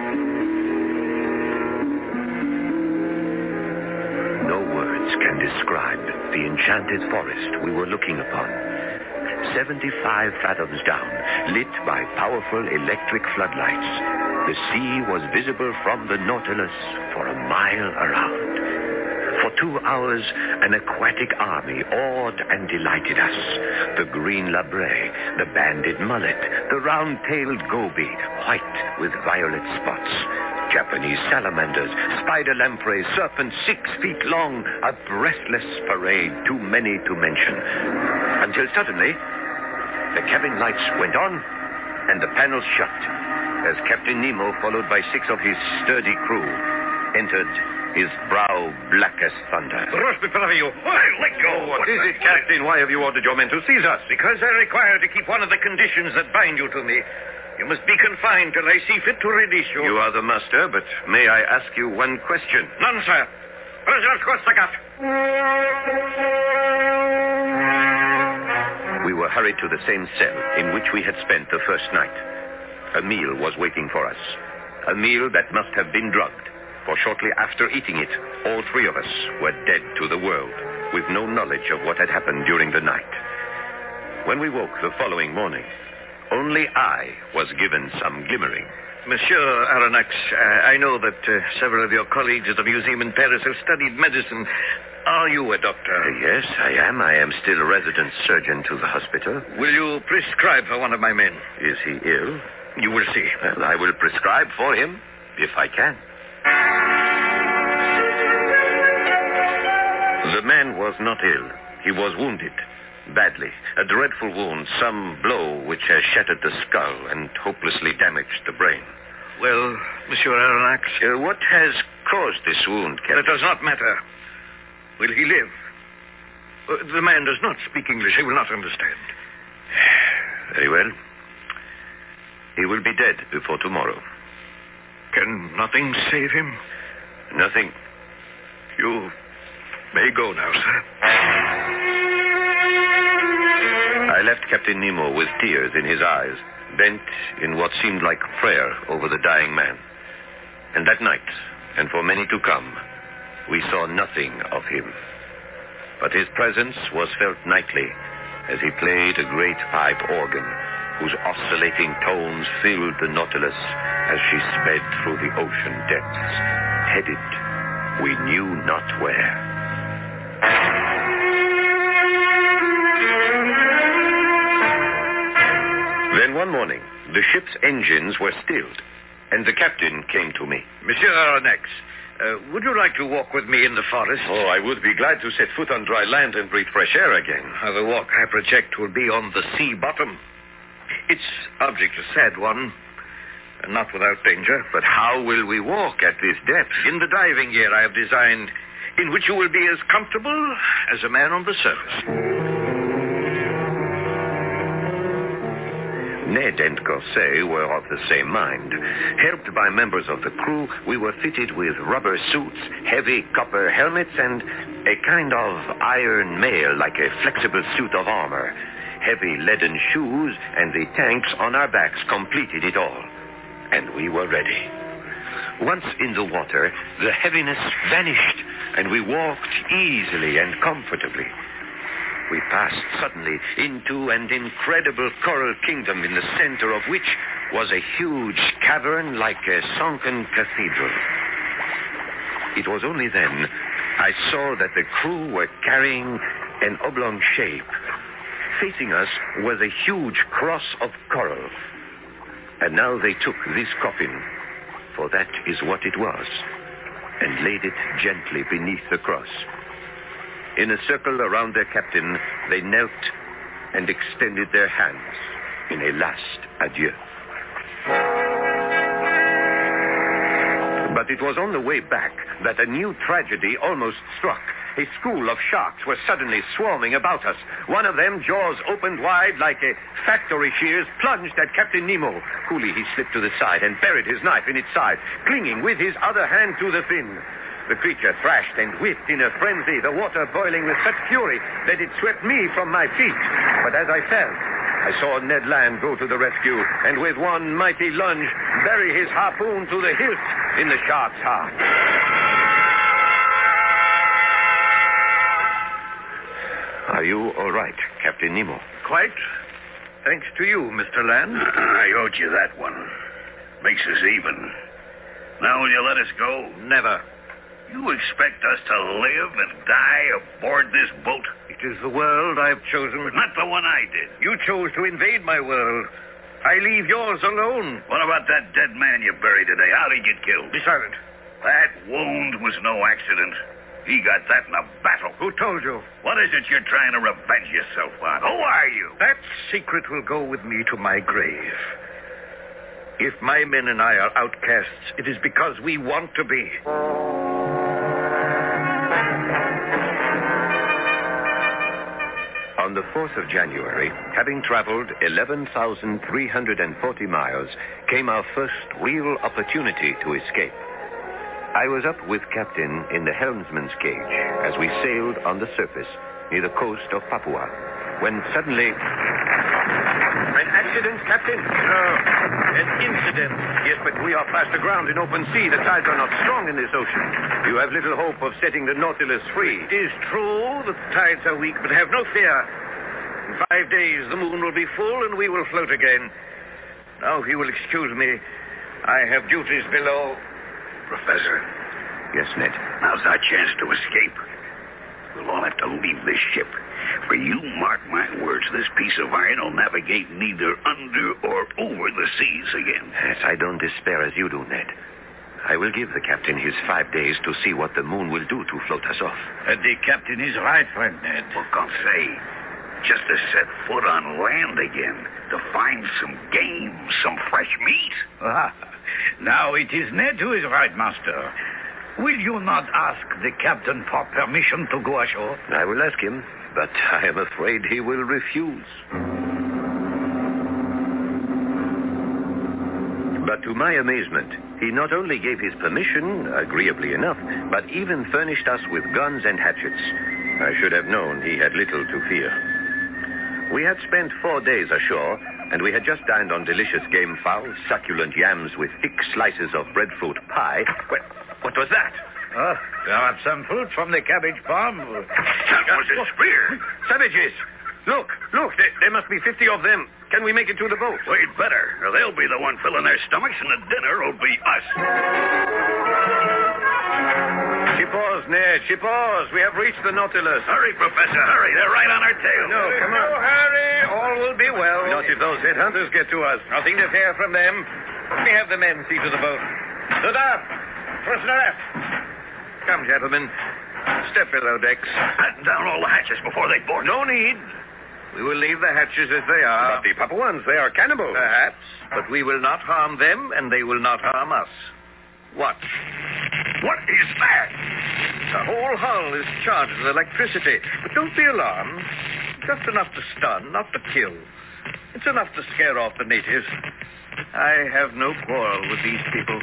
No words can describe the enchanted forest we were looking upon. 75 fathoms down, lit by powerful electric floodlights, the sea was visible from the Nautilus for a mile around. For 2 hours, an aquatic army awed and delighted us. The green labre, the banded mullet, the round-tailed goby, white with violet spots, Japanese salamanders, spider lampreys, serpents 6 feet long, a breathless parade too many to mention. Until suddenly, the cabin lights went on and the panels shut as Captain Nemo, followed by 6 of his sturdy crew, entered his brow black as thunder. Rush before you. Let go. What is it, Captain? Why have you ordered your men to seize us? Because I require to keep one of the conditions that bind you to me. You must be confined till I see fit to release you. You are the master, but may I ask you one question? None, sir. Prisoner Kostakat. We were hurried to the same cell in which we had spent the first night. A meal was waiting for us. A meal that must have been drugged, for shortly after eating it, all 3 of us were dead to the world, with no knowledge of what had happened during the night. When we woke the following morning, only I was given some glimmering. Monsieur Aronnax, I know that several of your colleagues at the museum in Paris have studied medicine. Are you a doctor? Yes, I am. I am still resident surgeon to the hospital. Will you prescribe for one of my men? Is he ill? You will see. Well, I will prescribe for him, if I can. The man was not ill. He was wounded. Badly. A dreadful wound, some blow which has shattered the skull and hopelessly damaged the brain. Well, Monsieur Aronnax? What has caused this wound, Captain? It does not matter. Will he live? The man does not speak English. He will not understand. Very well. He will be dead before tomorrow. Can nothing save him? Nothing. You may go now, sir. I left Captain Nemo with tears in his eyes, bent in what seemed like prayer over the dying man. And that night, and for many to come, we saw nothing of him. But his presence was felt nightly as he played a great pipe organ whose oscillating tones filled the Nautilus as she sped through the ocean depths, headed we knew not where. Then one morning, the ship's engines were stilled, and the captain came to me. Monsieur Aronnax, would you like to walk with me in the forest? Oh, I would be glad to set foot on dry land and breathe fresh air again. The walk, I project, will be on the sea bottom. Its object a sad one, and not without danger. But how will we walk at this depth? In the diving gear I have designed, in which you will be as comfortable as a man on the surface. Ned and Corset were of the same mind. Helped by members of the crew, we were fitted with rubber suits, heavy copper helmets, and a kind of iron mail like a flexible suit of armor. Heavy leaden shoes and the tanks on our backs completed it all. And we were ready. Once in the water, the heaviness vanished, and we walked easily and comfortably. We passed suddenly into an incredible coral kingdom in the center of which was a huge cavern like a sunken cathedral. It was only then I saw that the crew were carrying an oblong shape. Facing us was a huge cross of coral. And now they took this coffin, for that is what it was, and laid it gently beneath the cross. In a circle around their captain, they knelt and extended their hands in a last adieu. But it was on the way back that a new tragedy almost struck. A school of sharks were suddenly swarming about us. One of them, jaws opened wide like a factory shears, plunged at Captain Nemo. Coolly he slipped to the side and buried his knife in its side, clinging with his other hand to the fin. The creature thrashed and whipped in a frenzy, the water boiling with such fury that it swept me from my feet. But as I fell, I saw Ned Land go to the rescue and with one mighty lunge bury his harpoon to the hilt in the shark's heart. Are you all right, Captain Nemo? Quite. Thanks to you, Mr. Land. I owed you that one. Makes us even. Now will you let us go? Never. You expect us to live and die aboard this boat? It is the world I've chosen. But not the one I did. You chose to invade my world. I leave yours alone. What about that dead man you buried today? How'd he get killed? Be silent. That wound was no accident. He got that in a battle. Who told you? What is it you're trying to revenge yourself on? Who are you? That secret will go with me to my grave. If my men and I are outcasts, it is because we want to be. On the 4th of January, having traveled 11,340 miles, came our first real opportunity to escape. I was up with Captain in the helmsman's cage as we sailed on the surface near the coast of Papua, when suddenly... An accident, Captain? No, an incident. Yes, but we are fast aground in open sea. The tides are not strong in this ocean. You have little hope of setting the Nautilus free. It is true the tides are weak, but have no fear. In 5 days, the moon will be full and we will float again. Now, if you will excuse me, I have duties below. Professor. Yes, Ned. Now's our chance to escape. We'll all have to leave this ship. For you mark my words, this piece of iron will navigate neither under or over the seas again. Yes, I don't despair as you do, Ned. I will give the captain his 5 days to see what the moon will do to float us off. The captain is right, friend Ned. What can I say? Just to set foot on land again, to find some game, some fresh meat. Now it is Ned who is right, master. Will you not ask the captain for permission to go ashore? I will ask him, but I am afraid he will refuse. But to my amazement, he not only gave his permission, agreeably enough, but even furnished us with guns and hatchets. I should have known he had little to fear. We had spent 4 days ashore, and we had just dined on delicious game fowl, succulent yams with thick slices of breadfruit pie. What was that? Perhaps some fruit from the cabbage farm. That was a spear. Savages! Look, there must be 50 of them. Can we make it to the boat? We'd better, or they'll be the one filling their stomachs, and the dinner will be us. Ship oars, Ned, ship oars. We have reached the Nautilus. Hurry, Professor, hurry. They're right on our tail. No, come on. No hurry. All will be well. Not if those headhunters get to us. Nothing to fear from them. Let me have the men see to the boat. To the aft. Person aft. Come, gentlemen. Step below decks. Batten down all the hatches before they board. No need. We will leave the hatches as they are. But the Papuans, they are cannibals. Perhaps, but we will not harm them, and they will not harm us. Watch. What is that? The whole hull is charged with electricity. But don't be alarmed. Just enough to stun, not to kill. It's enough to scare off the natives. I have no quarrel with these people.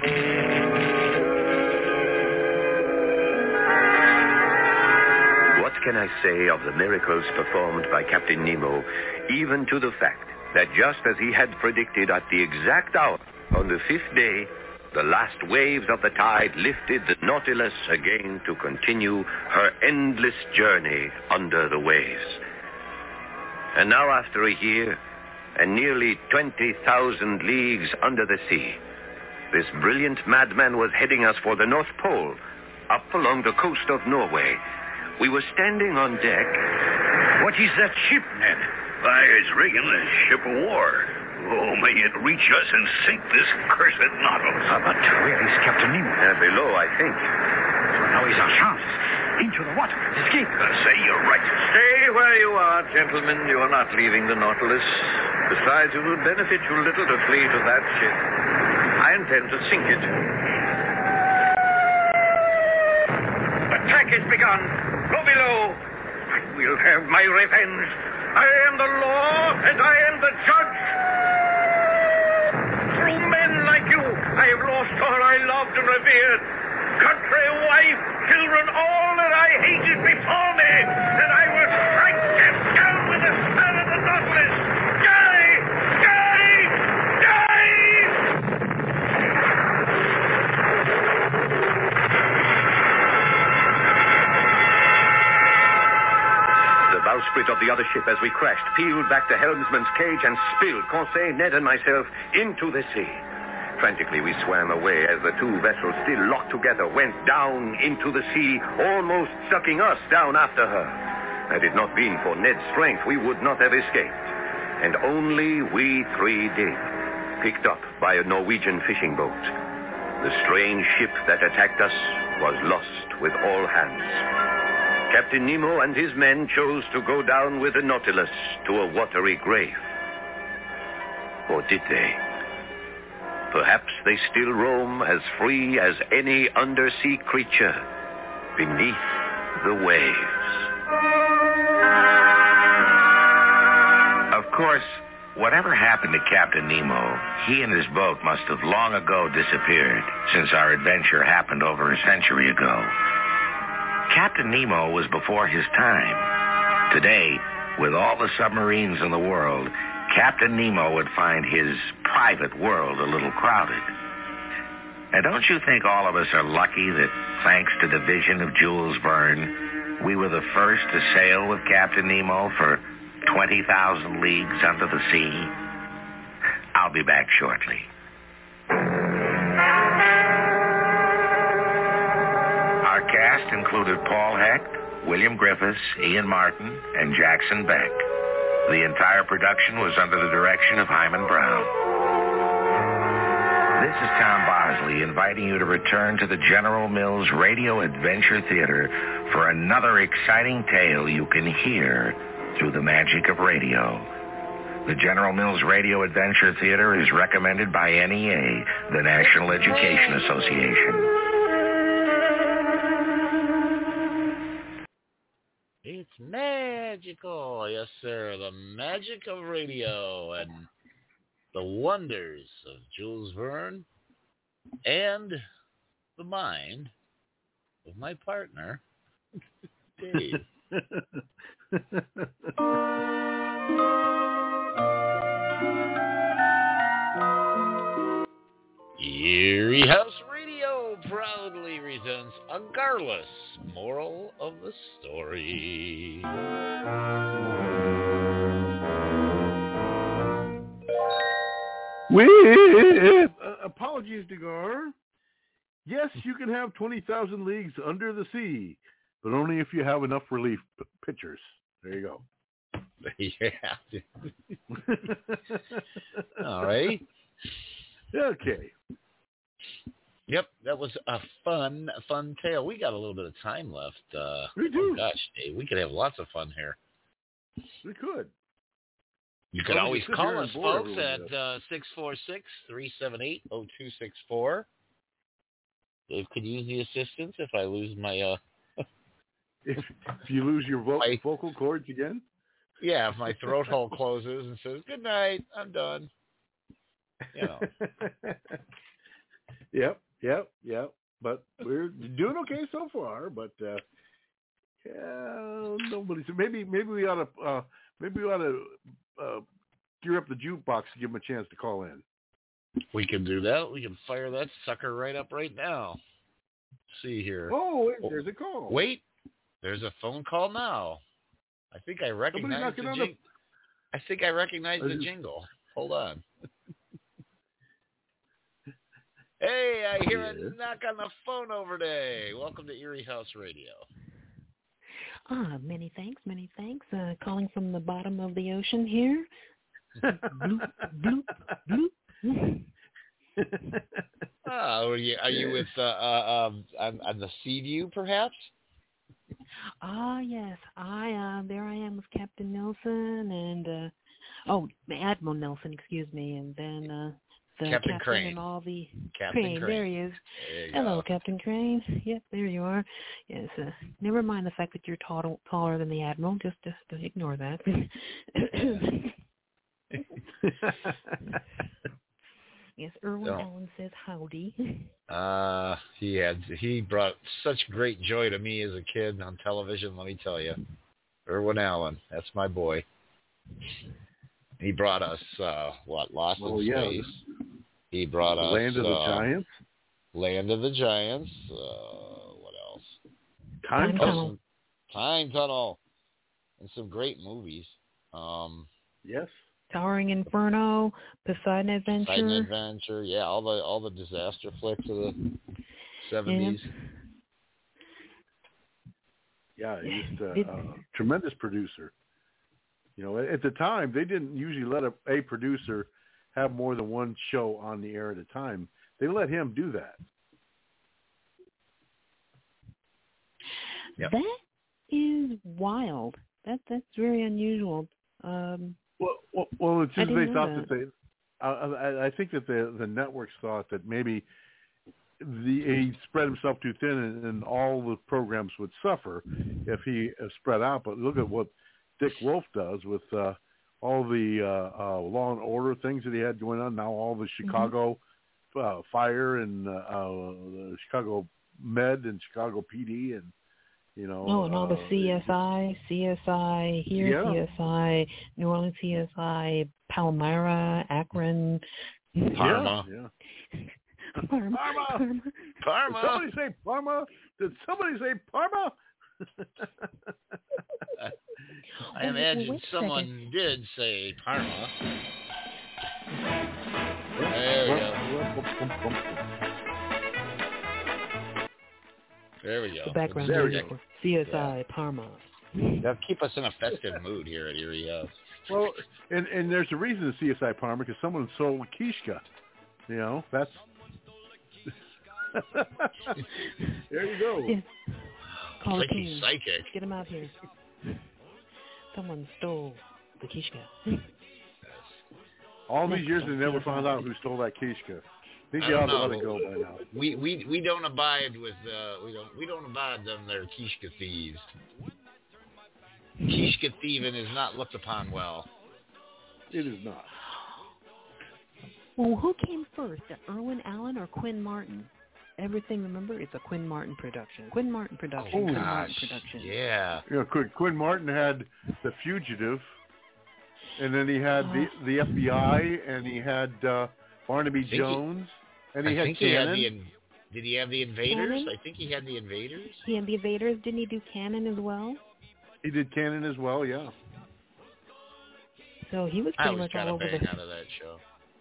What can I say of the miracles performed by Captain Nemo, even to the fact that just as he had predicted at the exact hour, on the 5th day, the last waves of the tide lifted the Nautilus again to continue her endless journey under the waves. And now, after a year and nearly 20,000 leagues under the sea, this brilliant madman was heading us for the North Pole, up along the coast of Norway. We were standing on deck. What is that ship, Ned? Why, it's rigging a ship of war. Oh, may it reach us and sink this cursed Nautilus. But where is Captain Nemo? Below, I think. So now is our chance. Into the water. Escape. Say you're right. Stay where you are, gentlemen. You are not leaving the Nautilus. Besides, it will benefit you little to flee to that ship. I intend to sink it. Attack is begun. Go below. I will have my revenge. I am the law, and I am the judge. Through men like you, I have lost all I loved and revered. Country, wife, children, all that I hated before me. And I will strike them down with the spell of the Nautilus. Die! Die! Die! The bowsprit of the other ship, as we crashed, peeled back the helmsman's cage and spilled Conseil, Ned, and myself into the sea. Frantically, we swam away as the two vessels, still locked together, went down into the sea, almost sucking us down after her. Had it not been for Ned's strength, we would not have escaped. And only we three did, picked up by a Norwegian fishing boat. The strange ship that attacked us was lost with all hands. Captain Nemo and his men chose to go down with the Nautilus to a watery grave. Or did they? Perhaps they still roam as free as any undersea creature beneath the waves. Of course, whatever happened to Captain Nemo, he and his boat must have long ago disappeared, since our adventure happened over a century ago. Captain Nemo was before his time. Today, with all the submarines in the world, Captain Nemo would find his private world a little crowded. And don't you think all of us are lucky that, thanks to the vision of Jules Verne, we were the first to sail with Captain Nemo for 20,000 leagues under the sea? I'll be back shortly. Our cast included Paul Hecht, William Griffiths, Ian Martin, and Jackson Beck. The entire production was under the direction of Hyman Brown. This is Tom Bosley inviting you to return to the General Mills Radio Adventure Theater for another exciting tale you can hear through the magic of radio. The General Mills Radio Adventure Theater is recommended by NEA, the National Education Association. It's magical. Yes, sir. The magic of radio and the wonders of Jules Verne and the mind of my partner, Dave. Erie House Radio proudly presents a garless moral of the story. With apologies to Gar. Yes, you can have 20,000 leagues under the sea, but only if you have enough relief pitchers. There you go. Yeah. All right. Okay. Yep, that was a fun tale. We got a little bit of time left. We do. Oh gosh, Dave, we could have lots of fun here. We could. You could always call us, folks, at 646-378-0264. Dave could use the assistance if I lose my... If you lose your vocal cords again? Yeah, if my throat hole closes and says, good night, I'm done. You know. Yep. But we're doing okay so far. But nobody. So maybe we ought to gear up the jukebox to give them a chance to call in. We can do that. We can fire that sucker right up right now. Let's see here. Oh, there's a call. Wait, there's a phone call now. I think I recognize the jingle. I think I recognize the jingle. Hold on. Hey, I hear a knock on the phone over there. Welcome to Erie House Radio. Many thanks. Calling from the bottom of the ocean here. Bloop, bloop, bloop. Are you with on the Sea View, perhaps? Yes. There I am with Captain Nelson and Admiral Nelson, excuse me, and then the Captain Crane and all the Captain Crane. There he is. Hello, Captain Crane. Yep, there you are. Yes. Never mind the fact that you're taller than the Admiral. Just ignore that. Yes, Irwin Allen says howdy. He brought such great joy to me as a kid on television, let me tell you. Irwin Allen, that's my boy. He brought us, Lost in Space. He brought us... Land of the Giants? Land of the Giants. What else? Time Tunnel. Time Tunnel. And some great movies. Yes. Towering Inferno, Poseidon Adventure. Poseidon Adventure, yeah, all the disaster flicks of the 70s. Yeah, he's a tremendous producer. You know, at the time, they didn't usually let a producer have more than one show on the air at a time. They let him do that. Yep. That is wild. That's very unusual. Well, it's just they thought that I think that the networks thought that maybe he spread himself too thin, and all the programs would suffer if he spread out. But look at what Dick Wolf does with all the Law and Order things that he had going on. Now all the Chicago Fire and the Chicago Med and Chicago PD and and all the CSI here, CSI, New Orleans CSI, Palmyra, Akron, Parma. Yeah. Parma. Parma. Did somebody say Parma? Did somebody say Parma? I imagine someone did say Parma. There we go. There we go. The background music for CSI Parma. That'll keep us in a festive mood here at Erie House. Well, and there's a reason to CSI Parma, because someone sold Kishka. That's... There you go. Yeah. Call like the he's team. psychic. Get him out here. Someone stole the Kishka. All these years they never found out who stole that Kishka. I think they ought to let it go by now. We don't abide with we don't abide them. They're Kishka thieves. Kishka thieving is not looked upon well. It is not. Well, who came first, Irwin Allen or Quinn Martin? Everything, remember, it's a Quinn Martin production. Quinn Martin production. Oh, Quinn gosh. Martin production. Yeah. Quinn Martin had The Fugitive, and then he had the FBI, and he had Barnaby Jones, and he had Cannon. Did he have the Invaders? Cannon? I think he had the Invaders. He had the Invaders. Didn't he do Cannon as well? He did Cannon as well, yeah. So he was pretty much all over the... out of that show.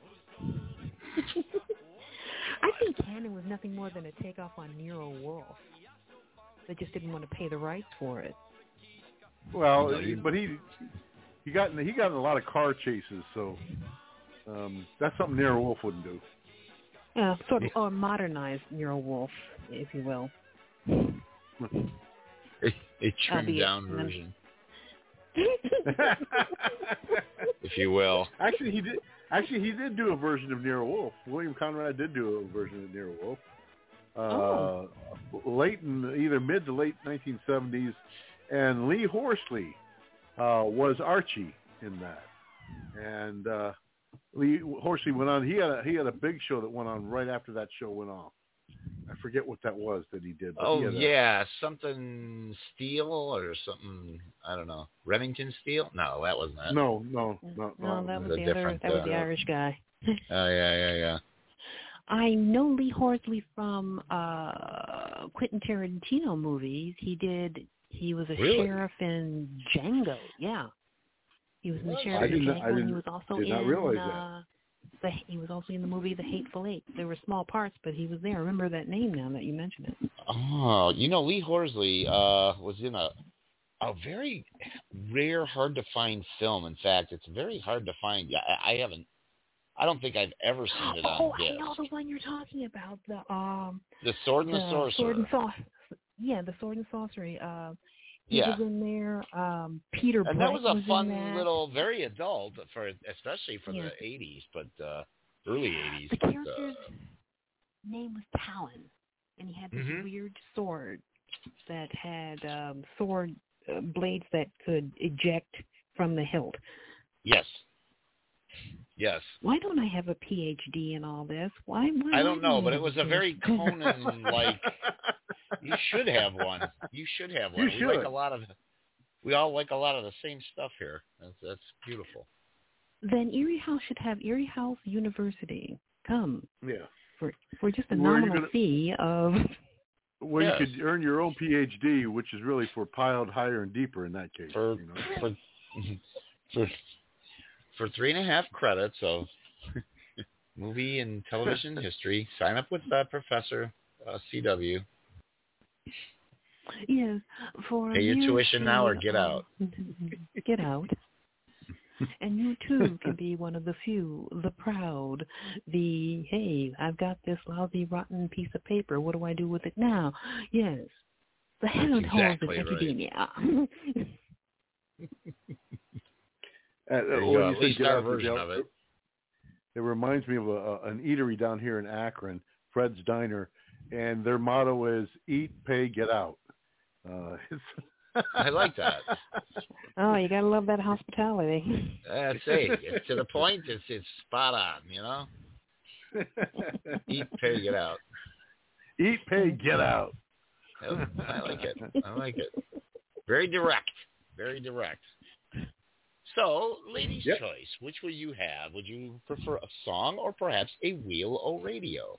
I think Cannon was nothing more than a takeoff on Nero Wolfe. They just didn't want to pay the rights for it. Well, but he got in a lot of car chases, so that's something Nero Wolfe wouldn't do. Yeah, sort of, or modernized Nero Wolfe, if you will. A trimmed down version, if you will. Actually, he did do a version of Nero Wolfe. William Conrad did do a version of Nero Wolfe. Late in either mid to late 1970s, and Lee Horsley was Archie in that. And Lee Horsley went on. He had a big show that went on right after that show went off. I forget what that was that he did. But something Steel or something. I don't know. Remington Steel? No, that wasn't that. No, that was the other. That was the Irish guy. Oh yeah. I know Lee Horsley from Quentin Tarantino movies. He was a sheriff in Django. Yeah, he was in the sheriff in Django. And he was also he was also in the movie The Hateful Eight. There were small parts, but he was there. I remember that name now that you mention it. Oh, Lee Horsley was in a very rare, hard to find film. In fact, it's very hard to find. I don't think I've ever seen it on disc. I know the one you're talking about. The Sword and the Sorcerer. The Sword and Sorcery. He was in there. Peter Bright and that was a fun in little, very adult, especially for the 80s, but early 80s. The character's name was Talon, and he had this weird sword that had sword blades that could eject from the hilt. Yes. Why don't I have a PhD in all this? Why I don't know, but it was a very Conan-like... You should have one. You should. We all like a lot of the same stuff here. That's beautiful. Then Erie House should have Erie House University. Come. Yeah. For just a nominal fee of... Well, you could earn your own PhD, which is for 3.5 credits of movie and television history, sign up with Professor CW. Yes, for pay your tuition now or get out. Get out. And you, too, can be one of the few, the proud, the, hey, I've got this lousy, rotten piece of paper. What do I do with it now? Yes. The Hammond Halls of Academia. At least our version of it. It reminds me of an eatery down here in Akron, Fred's Diner, and their motto is eat, pay, get out. I like that. Oh, you gotta love that hospitality. That's it. It's to the point. It's spot on. You know. Eat, pay, get out. Eat, pay, get out. I like it. I like it. Very direct. Very direct. So, ladies' choice. Which will you have? Would you prefer a song or perhaps a wheel o' radio?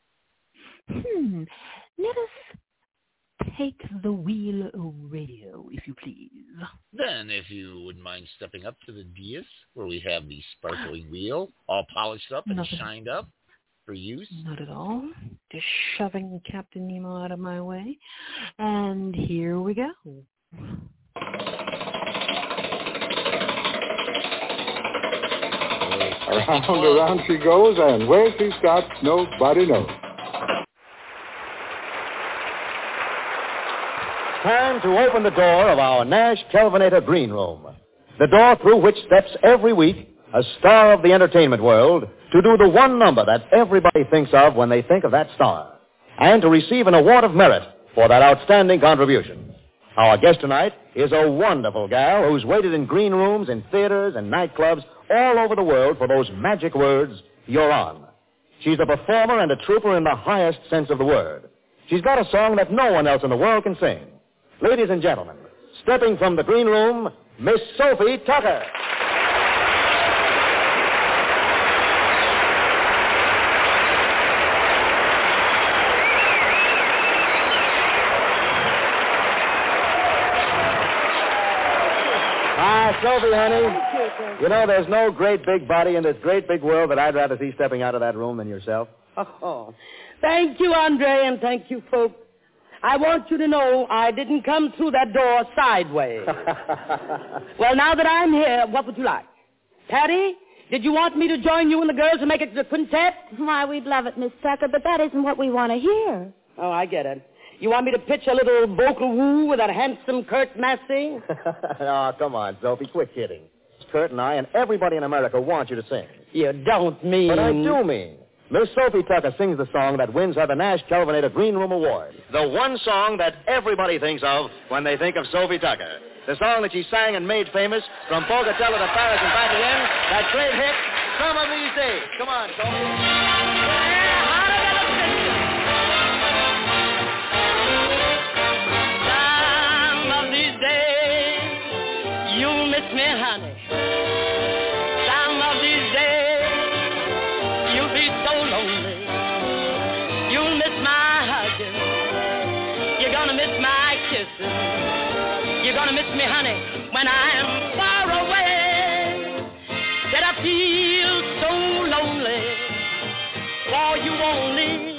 Let us take the wheel o' radio, if you please. Then, if you wouldn't mind stepping up to the dais, where we have the sparkling wheel, all polished up and shined up for use. Not at all. Just shoving Captain Nemo out of my way. And here we go. Around she goes, and where she stops, nobody knows. Time to open the door of our Nash Kelvinator Green Room. The door through which steps every week a star of the entertainment world to do the one number that everybody thinks of when they think of that star, and to receive an award of merit for that outstanding contribution. Our guest tonight is a wonderful gal who's waited in green rooms, in theaters, and nightclubs all over the world for those magic words, "You're on." She's a performer and a trooper in the highest sense of the word. She's got a song that no one else in the world can sing. Ladies and gentlemen, stepping from the green room, Miss Sophie Tucker. Hi, Sophie, honey. You know, there's no great big body in this great big world that I'd rather see stepping out of that room than yourself. Oh, thank you, Andre, and thank you, folks. I want you to know I didn't come through that door sideways. Well, now that I'm here, what would you like? Patty, did you want me to join you and the girls and make it the quintet? Why, we'd love it, Miss Tucker, but that isn't what we want to hear. Oh, I get it. You want me to pitch a little vocal woo with that handsome Kurt Massey? Oh, come on, Sophie, quit kidding. Kurt and I and everybody in America want you to sing. You don't mean... But I do mean. Miss Sophie Tucker sings the song that wins her the Nash Kelvinator Green Room Award. The one song that everybody thinks of when they think of Sophie Tucker. The song that she sang and made famous from Pocatello to Paris and back again. That great hit, Some of These Days. Come on, Sophie. Some of these days, you'll miss me, honey. Some of these days, you'll be so lonely. You'll miss my hugging. You're gonna miss my kissing. You're gonna miss me, honey, when I'm far away. That I feel so lonely for you only.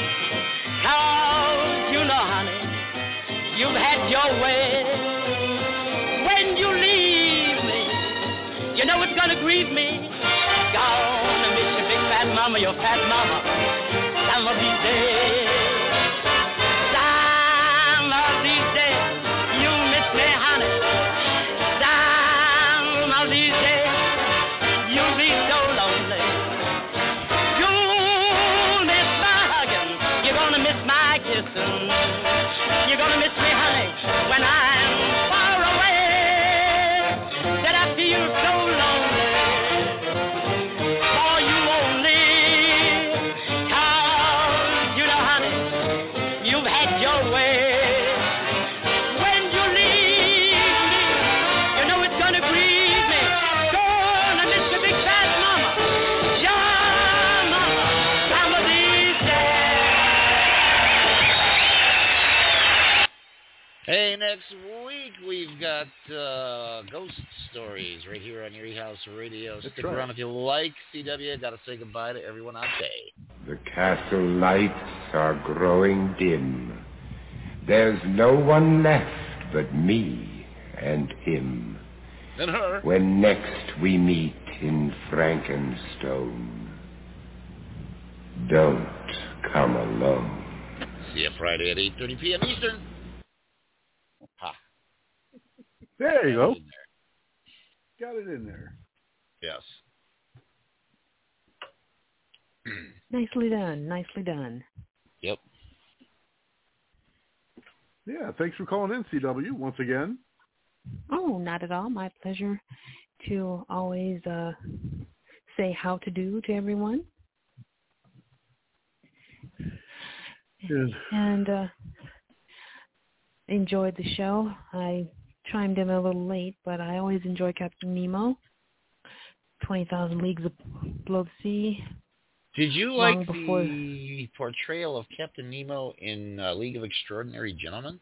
'Cause you know, honey, you've had your way. When you leave me, you know it's gonna grieve me. Gonna miss your big fat mama, your fat mama, some of these days. Some of these days, you miss me, honey. Some of these days, you'll be so lonely. You'll miss my hugging. You're gonna miss my kissing. You're gonna miss me, honey, when I'm far away. That I feel so lonely for you only. 'Cause you know, honey, you've had your way. When you leave me, you know it's gonna grieve me. Gonna miss your big fat mama, your mama, some of these days. Hey, next week we've got Ghost Stories right here on Erie House Radio. Stick around if you like. CW, got to say goodbye to everyone out there. The castle lights are growing dim. There's no one left but me and him. And her. When next we meet in Frankenstone, don't come alone. See you Friday at 8:30 p.m. Eastern. Ha. There you go. Got it in there. Yes. Nicely done. Nicely done. Yep. Yeah, thanks for calling in, CW, once again. Oh, not at all. My pleasure to always say how to do to everyone. Good. And enjoyed the show. I chimed in a little late, but I always enjoy Captain Nemo. 20,000 Leagues Below the Sea. Did you like the portrayal of Captain Nemo in League of Extraordinary Gentlemen?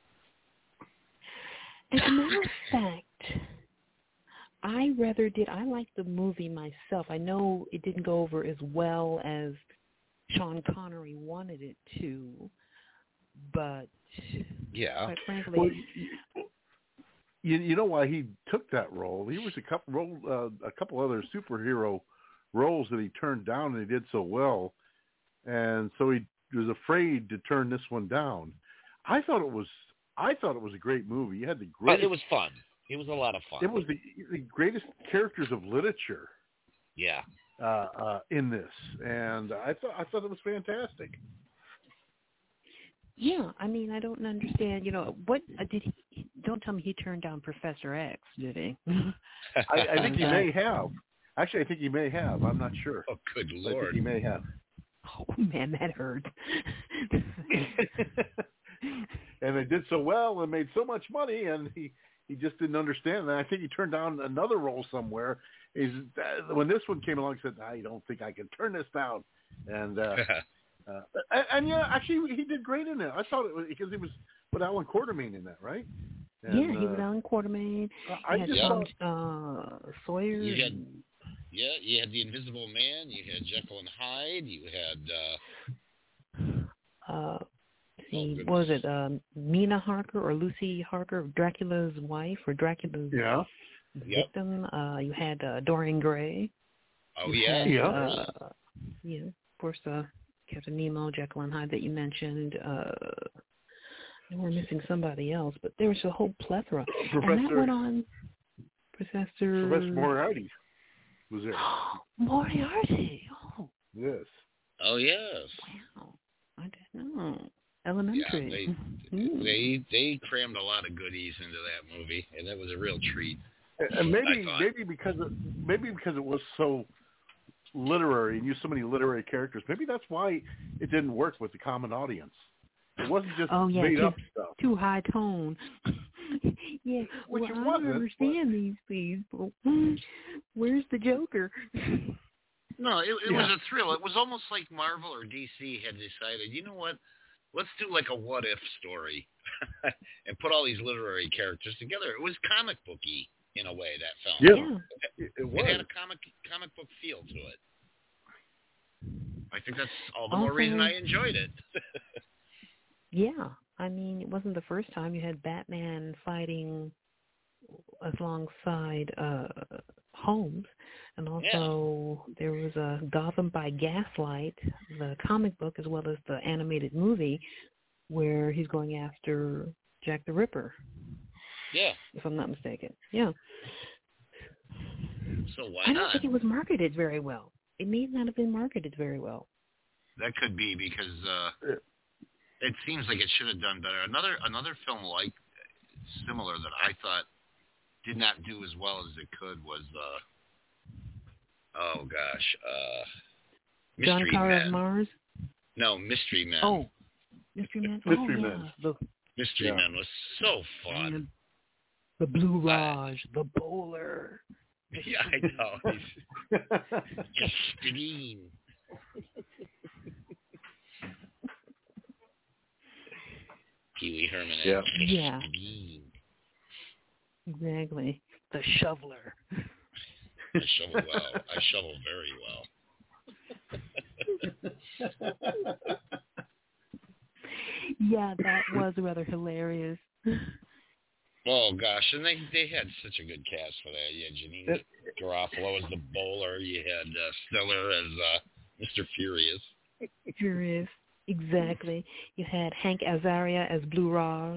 As a matter of fact, I liked the movie myself. I know it didn't go over as well as Sean Connery wanted it to, but yeah, quite frankly, well, you know why he took that role? He was a couple other superhero roles that he turned down, and he did so well, and so he was afraid to turn this one down. I thought it was a great movie. You had the greatest. It was fun. It was a lot of fun. It was the greatest characters of literature. Yeah. In this, and I thought it was fantastic. Yeah, I mean, I don't understand. What did he? Don't tell me he turned down Professor X, did he? I think he may have. Actually, I think he may have. I'm not sure. Oh, good Lord! I think he may have. Oh man, that hurt. And they did so well and made so much money, and he just didn't understand that. I think he turned down another role somewhere. When this one came along, he said, "I don't think I can turn this down." And yeah, actually, he did great in it. I thought it was because he was with Alan Quartermain in that, right? And, yeah, he was Alan Quartermain. I had just Tom Sawyer. You had the Invisible Man. You had Jekyll and Hyde. You had. Was it Mina Harker or Lucy Harker, Dracula's wife or Dracula's victim? You had Dorian Gray. Oh, yeah, of course, Captain Nemo, Jekyll and Hyde that you mentioned. And we're missing somebody else, but there was a whole plethora. And that went on. Professor Moriarty was there. Moriarty. Oh. Yes. Oh, yes. Wow. I didn't know. Elementary. Yeah, they crammed a lot of goodies into that movie, and that was a real treat. And maybe because it was so literary and used so many literary characters, maybe that's why it didn't work with the common audience. It wasn't just made up stuff. Too high tone. Yeah, which I it wasn't. don't understand these people. Where's the Joker? No, it was a thrill. It was almost like Marvel or DC had decided, you know what? Let's do like a what-if story and put all these literary characters together. It was comic booky in a way, that film. Yeah, it was. It had a comic book feel to it. I think that's all the more reason I enjoyed it. Yeah, I mean, it wasn't the first time you had Batman fighting alongside Holmes, and also there was Gotham by Gaslight, the comic book, as well as the animated movie, where he's going after Jack the Ripper. Yeah. If I'm not mistaken. Yeah. So why I don't not? think it was marketed very well. It may not have been marketed very well. That could be because it seems like it should have done better. Another film like similar that I thought did not do as well as it could was Mystery John Carter Men. of Mars? No, Mystery Men. Oh, Mystery Men. Mystery Men. Mystery Men was so fun. The Blue Raj, the bowler. Yeah, I know. Extreme. Pee Wee Herman. Yeah. Yeah. Exactly. The shoveler. I shovel well. I shovel very well. Yeah, that was rather hilarious. Oh, gosh. And they had such a good cast for that. You had Janine Garofalo as the bowler. You had Stiller as Mr. Furious. Furious. Exactly. You had Hank Azaria as Blue Raj.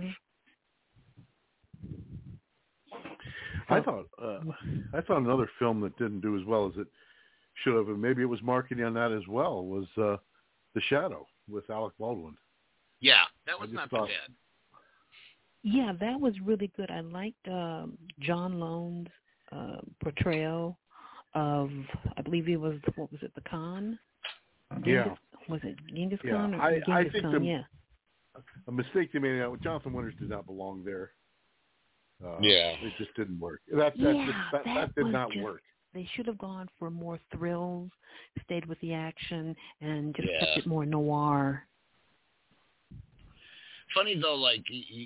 I thought another film that didn't do as well as it should have, and maybe it was marketing on that as well, was The Shadow with Alec Baldwin. Yeah, that was not too bad. Yeah, that was really good. I liked John Lone's portrayal of, I believe it was, what was it, the Khan? Yeah. Was it Genghis Yeah. Khan? Or I Genghis think Khan? a mistake they made out. Jonathan Winters did not belong there. It just didn't work. That did not work. They should have gone for more thrills, stayed with the action, and just kept it more noir. Funny though, like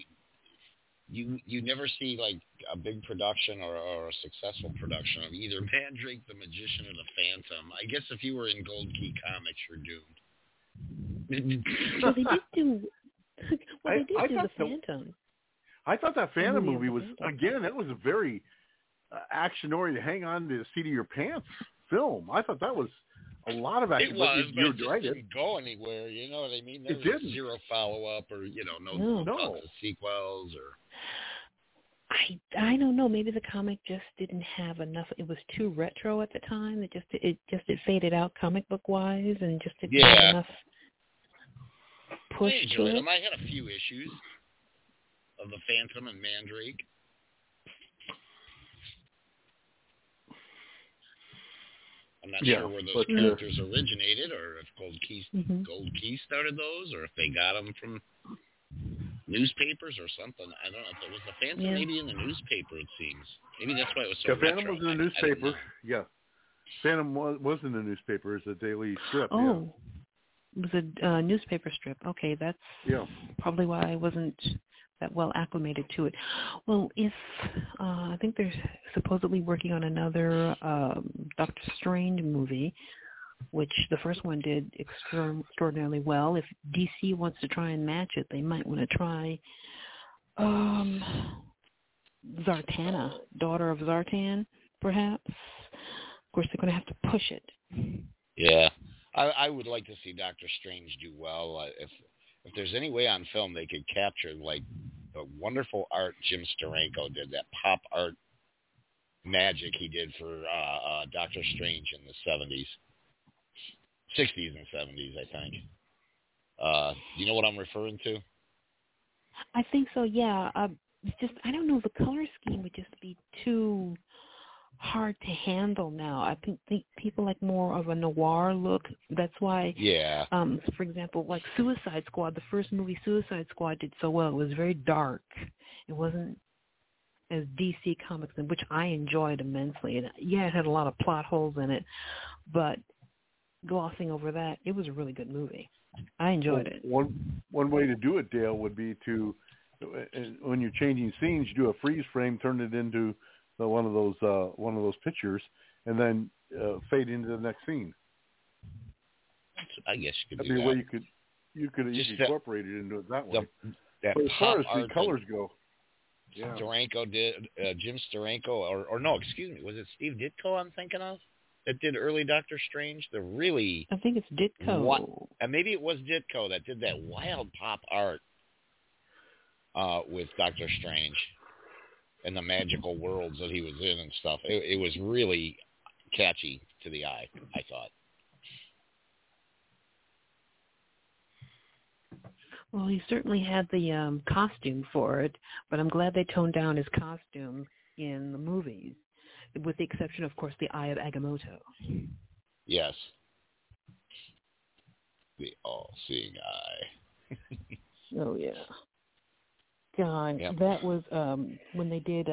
you never see like a big production or a successful production of either Mandrake the Magician or the Phantom. I guess if you were in Gold Key Comics, you're doomed. Well, they did do. Well, they did do the Phantom. I thought that Phantom movie was, again, that was a very action-oriented, hang-on to the seat of your pants film. I thought that was a lot of action. It was, but it just didn't go anywhere, you know what I mean? There was zero follow-up or, no sequels or... I don't know. Maybe the comic just didn't have enough. It was too retro at the time. It faded out comic book-wise and just didn't have enough push to it. I had a few issues of the Phantom and Mandrake. I'm not sure where those characters originated, or if Gold Key started those, or if they got them from newspapers or something. I don't know if it was the Phantom maybe in the newspaper, it seems. Maybe that's why it was so retro. Phantom was in the newspaper. Phantom was in the newspaper as a daily strip. Oh, it was a newspaper strip. Okay, that's probably why I wasn't that well acclimated to it. Well, if I think they're supposedly working on another Doctor Strange movie, which the first one did extraordinarily well. If DC wants to try and match it, they might want to try Zartana, daughter of Zartan, perhaps. Of course, they're going to have to push it. Yeah. I would like to see Doctor Strange do well. If there's any way on film they could capture like the wonderful art Jim Steranko did, that pop art magic he did for Doctor Strange in the 70s. 60s and 70s, I think. You know what I'm referring to? I think so, yeah. Just I don't know, the color scheme would just be too hard to handle now. I think people like more of a noir look. That's why, for example, like Suicide Squad, the first movie Suicide Squad did so well. It was very dark. It wasn't as DC Comics, which I enjoyed immensely. And it had a lot of plot holes in it, but glossing over that, it was a really good movie. I enjoyed it. One way to do it, Dale, would be to, when you're changing scenes, you do a freeze frame, turn it into one of those pictures, and then fade into the next scene. I guess you could That'd do be that. a way you could easily incorporate it into it that way. That but as far as the colors go, Steranko did, Jim Steranko, or no, excuse me, was it Steve Ditko I'm thinking of? That did early Doctor Strange, I think it's Ditko. And maybe it was Ditko that did that wild pop art with Doctor Strange and the magical worlds that he was in and stuff. It was really catchy to the eye, I thought. Well, he certainly had the costume for it, but I'm glad they toned down his costume in the movies, with the exception, of course, the Eye of Agamotto. Yes. The all-seeing eye. Oh, yeah. God, that was when they did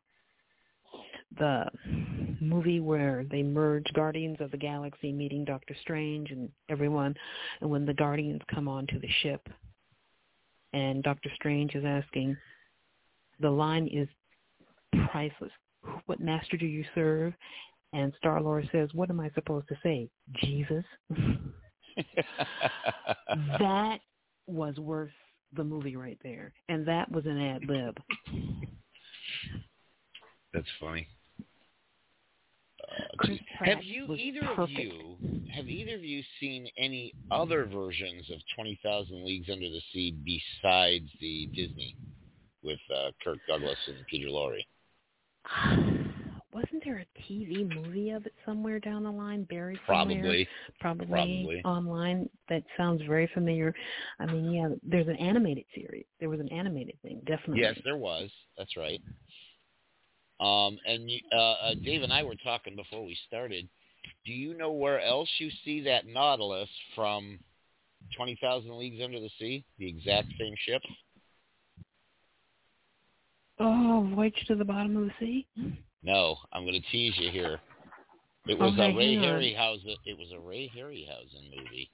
the movie where they merged Guardians of the Galaxy meeting Doctor Strange and everyone, and when the Guardians come onto the ship. and Dr. Strange is asking, the line is priceless. What master do you serve? And Star-Lord says, what am I supposed to say? Jesus? That was worth the movie right there. And that was an ad lib. That's funny. Have either of you seen any other versions of 20,000 Leagues Under the Sea besides the Disney with Kirk Douglas and Peter Lorre? Wasn't there a TV movie of it somewhere down the line, buried somewhere? Probably online. That sounds very familiar. I mean, yeah, there's an animated series. There was an animated thing, definitely. Yes, there was. That's right. And Dave and I were talking before we started. Do you know where else you see that Nautilus from 20,000 Leagues Under the Sea? The exact same ship? Oh, Voyage to the Bottom of the Sea? No, I'm going to tease you here. It was a Ray Harryhausen. It was a Ray Harryhausen movie.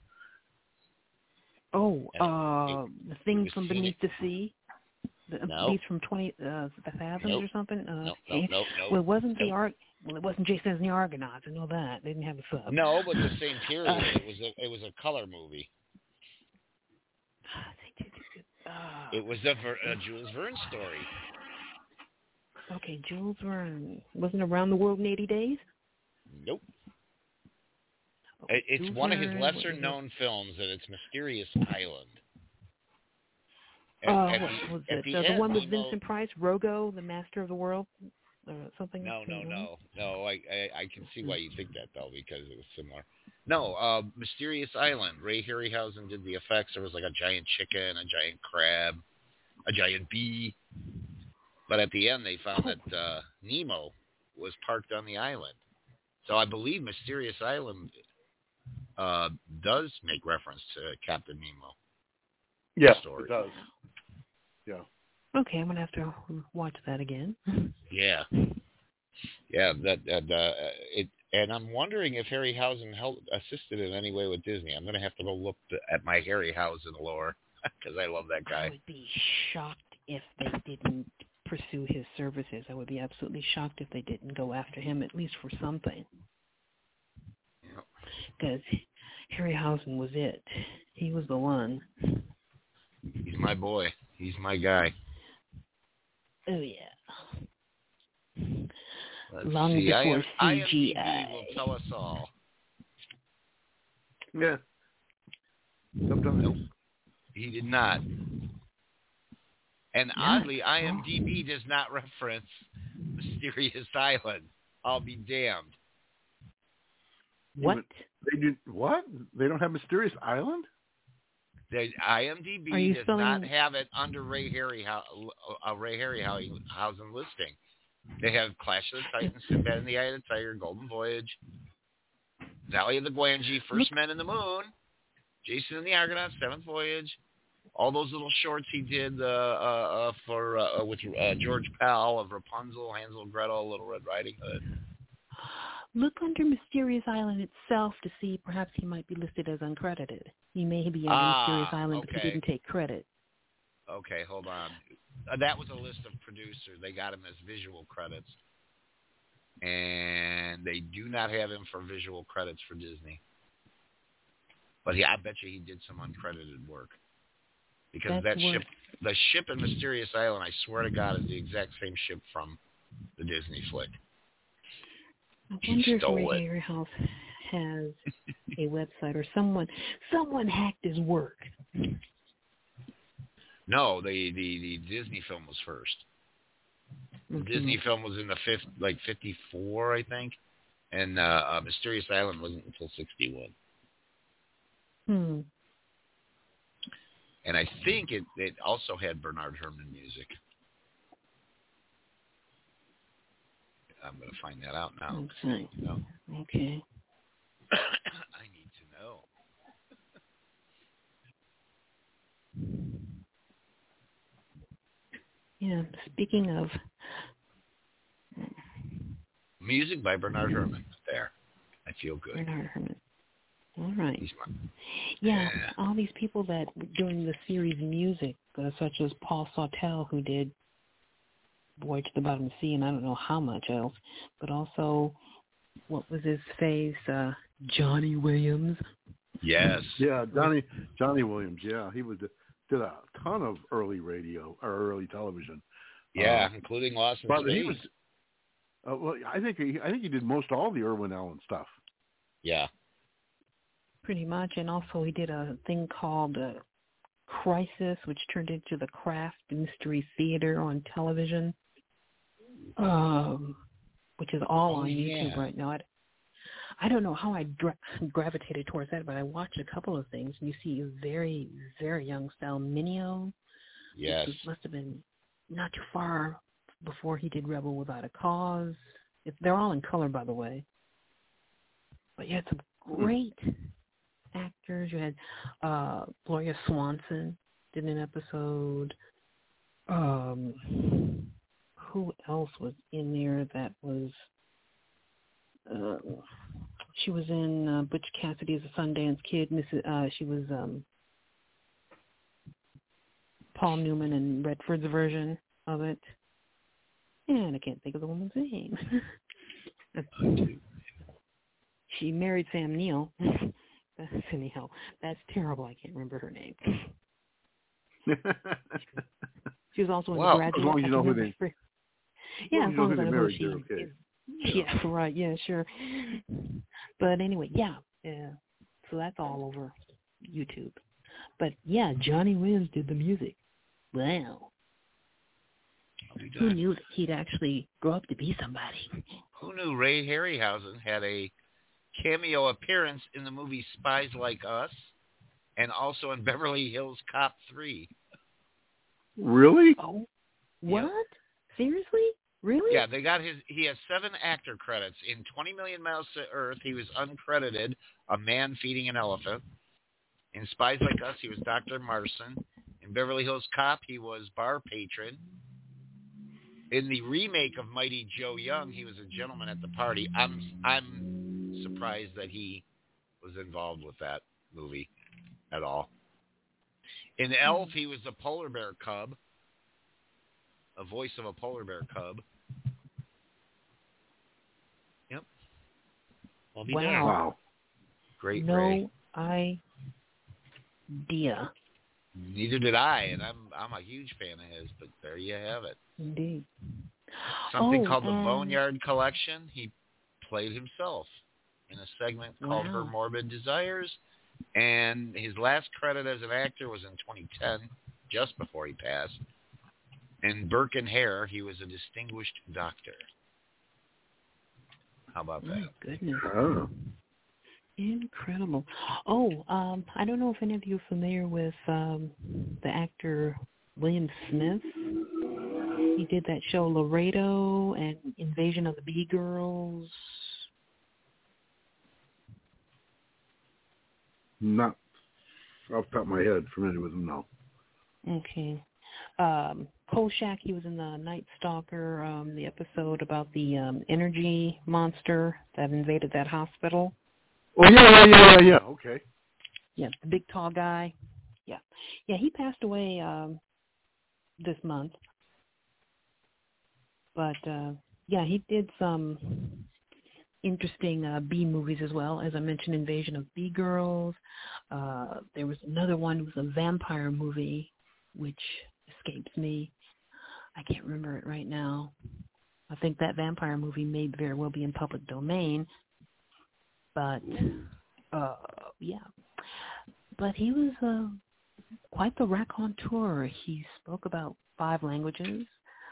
Oh, the thing from beneath the sea. The beast from 20 Fathoms or something. No. Well, it wasn't it wasn't Jason and the Argonauts. I know that they didn't have a sub. No, but the same period. It was a color movie. It was a Jules Verne story. Okay, Jules Verne. Wasn't Around the World in 80 Days? Nope. It's Jules one of his lesser-known films, and it's Mysterious Island. What was it? The one with Vincent Price, Rogo, the Master of the World, or something? No. I can see why you think that, though, because it was similar. No, Mysterious Island. Ray Harryhausen did the effects. There was like a giant chicken, a giant crab, a giant bee. But at the end, they found that Nemo was parked on the island. So I believe Mysterious Island does make reference to Captain Nemo. Yes, it does. Yeah. Okay, I'm going to have to watch that again. Yeah. And I'm wondering if Harryhausen assisted in any way with Disney. I'm going to have to go look at my Harryhausen lore because I love that guy. I would be shocked if they didn't pursue his services. I would be absolutely shocked if they didn't go after him, at least for something. Because Harryhausen was it. He was the one. He's my boy. He's my guy. Oh, yeah. Long before CGI. IMDb will tell us all. Yeah. Sometimes. Nope. He did not. And oddly, IMDb does not reference Mysterious Island. I'll be damned. What? They do what? They don't have Mysterious Island? IMDb does not have it under Ray Harryhausen listing. They have Clash of the Titans, Sinbad and the Eye of the Tiger, Golden Voyage, Valley of the Gwangi, First Men in the Moon, Jason and the Argonauts, Seventh Voyage, all those little shorts he did with George Pell of Rapunzel, Hansel and Gretel, Little Red Riding Hood. Look under Mysterious Island itself to see perhaps he might be listed as uncredited. He may be on Mysterious Island because he didn't take credit. Okay, hold on. That was a list of producers. They got him as visual credits. And they do not have him for visual credits for Disney. But I bet you he did some uncredited work. Because the ship in Mysterious Island, I swear to God, is the exact same ship from the Disney flick. I wonder if Ray Harryhausen has a website or someone hacked his work. No, the Disney film was first. The Disney film was in the 54, I think, and Mysterious Island wasn't until 61. And I think it also had Bernard Herrmann music. I'm going to find that out now. Okay. Okay. I need to know. Yeah, speaking of... Music by Bernard Herrmann. There. I feel good. Bernard Herrmann. All right. Yeah, all these people that during the series music, such as Paul Sawtelle, who did Voyage to the Bottom of the Sea, and I don't know how much else, but also, what was his face? Johnny Williams. Yes. Yeah, Johnny Williams. Yeah, he did a ton of early radio or early television. Yeah, including Lost in Space. He was. Well, I think he did most all the Irwin Allen stuff. Yeah. Pretty much, and also he did a thing called Crisis, which turned into the Kraft Mystery Theater on television, which is all on YouTube right now. I don't know how I gravitated towards that, but I watched a couple of things. You see a very, very young Sal Mineo. Yes. Which must have been not too far before he did Rebel Without a Cause. They're all in color, by the way. But you had some great actors. You had Gloria Swanson did an episode. Who else was in there that was... she was in Butch Cassidy as a Sundance Kid. She was Paul Newman in Redford's version of it. And I can't think of the woman's name. She married Sam Neill. Anyhow, that's terrible. I can't remember her name. She was also in The Graduate. As long as you know who they Yeah, as long as I know she okay. Yeah, right. Yeah, sure. But anyway, yeah. So that's all over YouTube. But yeah, Johnny Williams did the music. Wow. Who knew that he'd actually grow up to be somebody? Who knew Ray Harryhausen had a cameo appearance in the movie Spies Like Us and also in Beverly Hills Cop 3? Really? Oh, what? Yep. Seriously? Really? Yeah, he has 7 actor credits. In 20 Million Miles to Earth, he was uncredited, a man feeding an elephant. In Spies Like Us, he was Dr. Marston. In Beverly Hills Cop, he was bar patron. In the remake of Mighty Joe Young, he was a gentleman at the party. I'm surprised that he was involved with that movie at all. In Elf, he was a polar bear cub, a voice of a polar bear cub. Yep. Wow. Great no Ray. Idea. Neither did I, and I'm a huge fan of his, but there you have it. Indeed. Something called the Boneyard Collection. He played himself in a segment called Her Morbid Desires, and his last credit as an actor was in 2010, just before he passed. In Burke and Hare, he was a distinguished doctor. How about that? Oh, goodness. Oh. Incredible. Oh, I don't know if any of you are familiar with the actor William Smith. He did that show Laredo and Invasion of the Bee Girls. Not off the top of my head, familiar with him, no. Okay. Kolchak, he was in the Night Stalker, the episode about the energy monster that invaded that hospital. Oh, yeah. Okay. Yeah, the big, tall guy. Yeah. Yeah, he passed away this month. But, yeah, he did some interesting B movies as well. As I mentioned, Invasion of Bee Girls. There was another one. It was a vampire movie, which escapes me. I can't remember it right now. I think that vampire movie may very well be in public domain. But, yeah. But he was quite the raconteur. He spoke about 5 languages,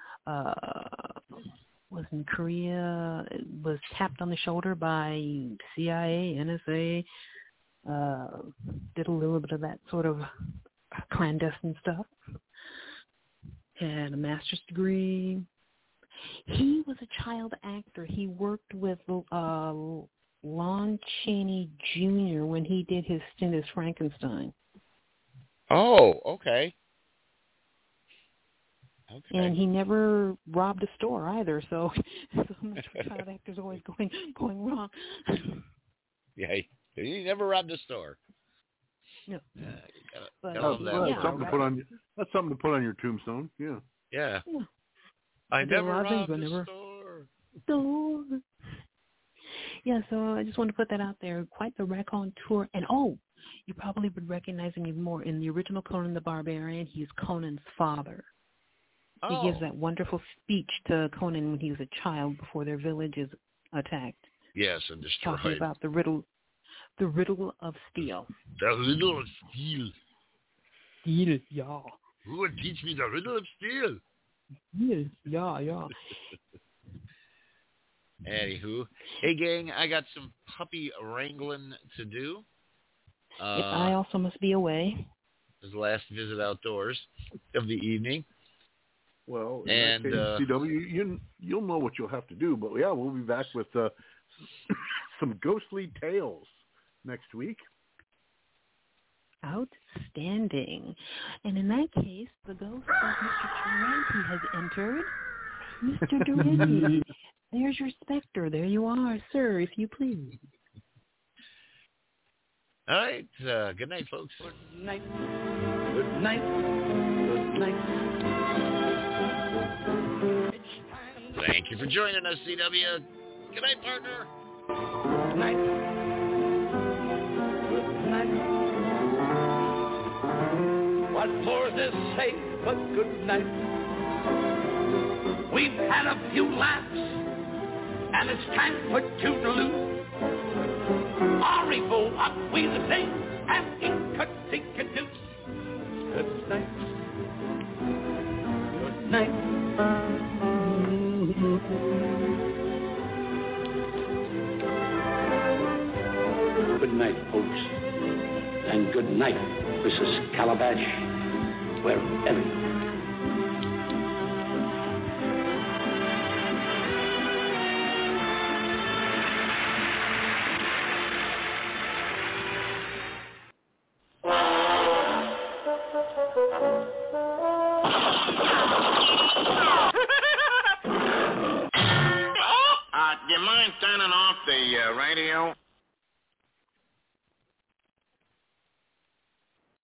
was in Korea, was tapped on the shoulder by CIA, NSA, did a little bit of that sort of clandestine stuff, had a master's degree. He was a child actor. He worked with Lon Chaney Jr. when he did his stint as Frankenstein. Oh, okay. And he never robbed a store either, so I'm not sure child actors always going wrong. Yeah, He never robbed a store. No. Gotta love that. That's something to put on. That's something to put on your tombstone. Yeah. Yeah. Yeah. I never robbed a a store. Yeah, so I just wanted to put that out there. Quite the raconteur. And, you probably would recognize him even more. In the original Conan the Barbarian, he's Conan's father. He gives that wonderful speech to Conan when he was a child before their village is attacked. Yes, and destroyed. Talking about the riddle of steel. The riddle of steel. Steel, yeah. Who would teach me the riddle of steel? Yes, yeah. Anywho, hey gang, I got some puppy wrangling to do. I also must be away. His last visit outdoors of the evening. Well, in and that case, CW, you'll know what you'll have to do. But yeah, we'll be back with some ghostly tales next week. Outstanding. And in that case, the ghost of Mr. Durante has entered. Mr. Durante, there's your specter. There you are, sir, if you please. All right. Good night, folks. Good night. Good night. Good night. Thank you for joining us, CW. Good night, partner. Good night. Good night. What more to say but good night? We've had a few laughs, and it's time for toodaloo. Arrivo, up we the day, and in-cut-sink-a-doo. Good night. Good night. Good night, folks. And good night, Mrs. Calabash, wherever you are. Do you mind turning off the radio?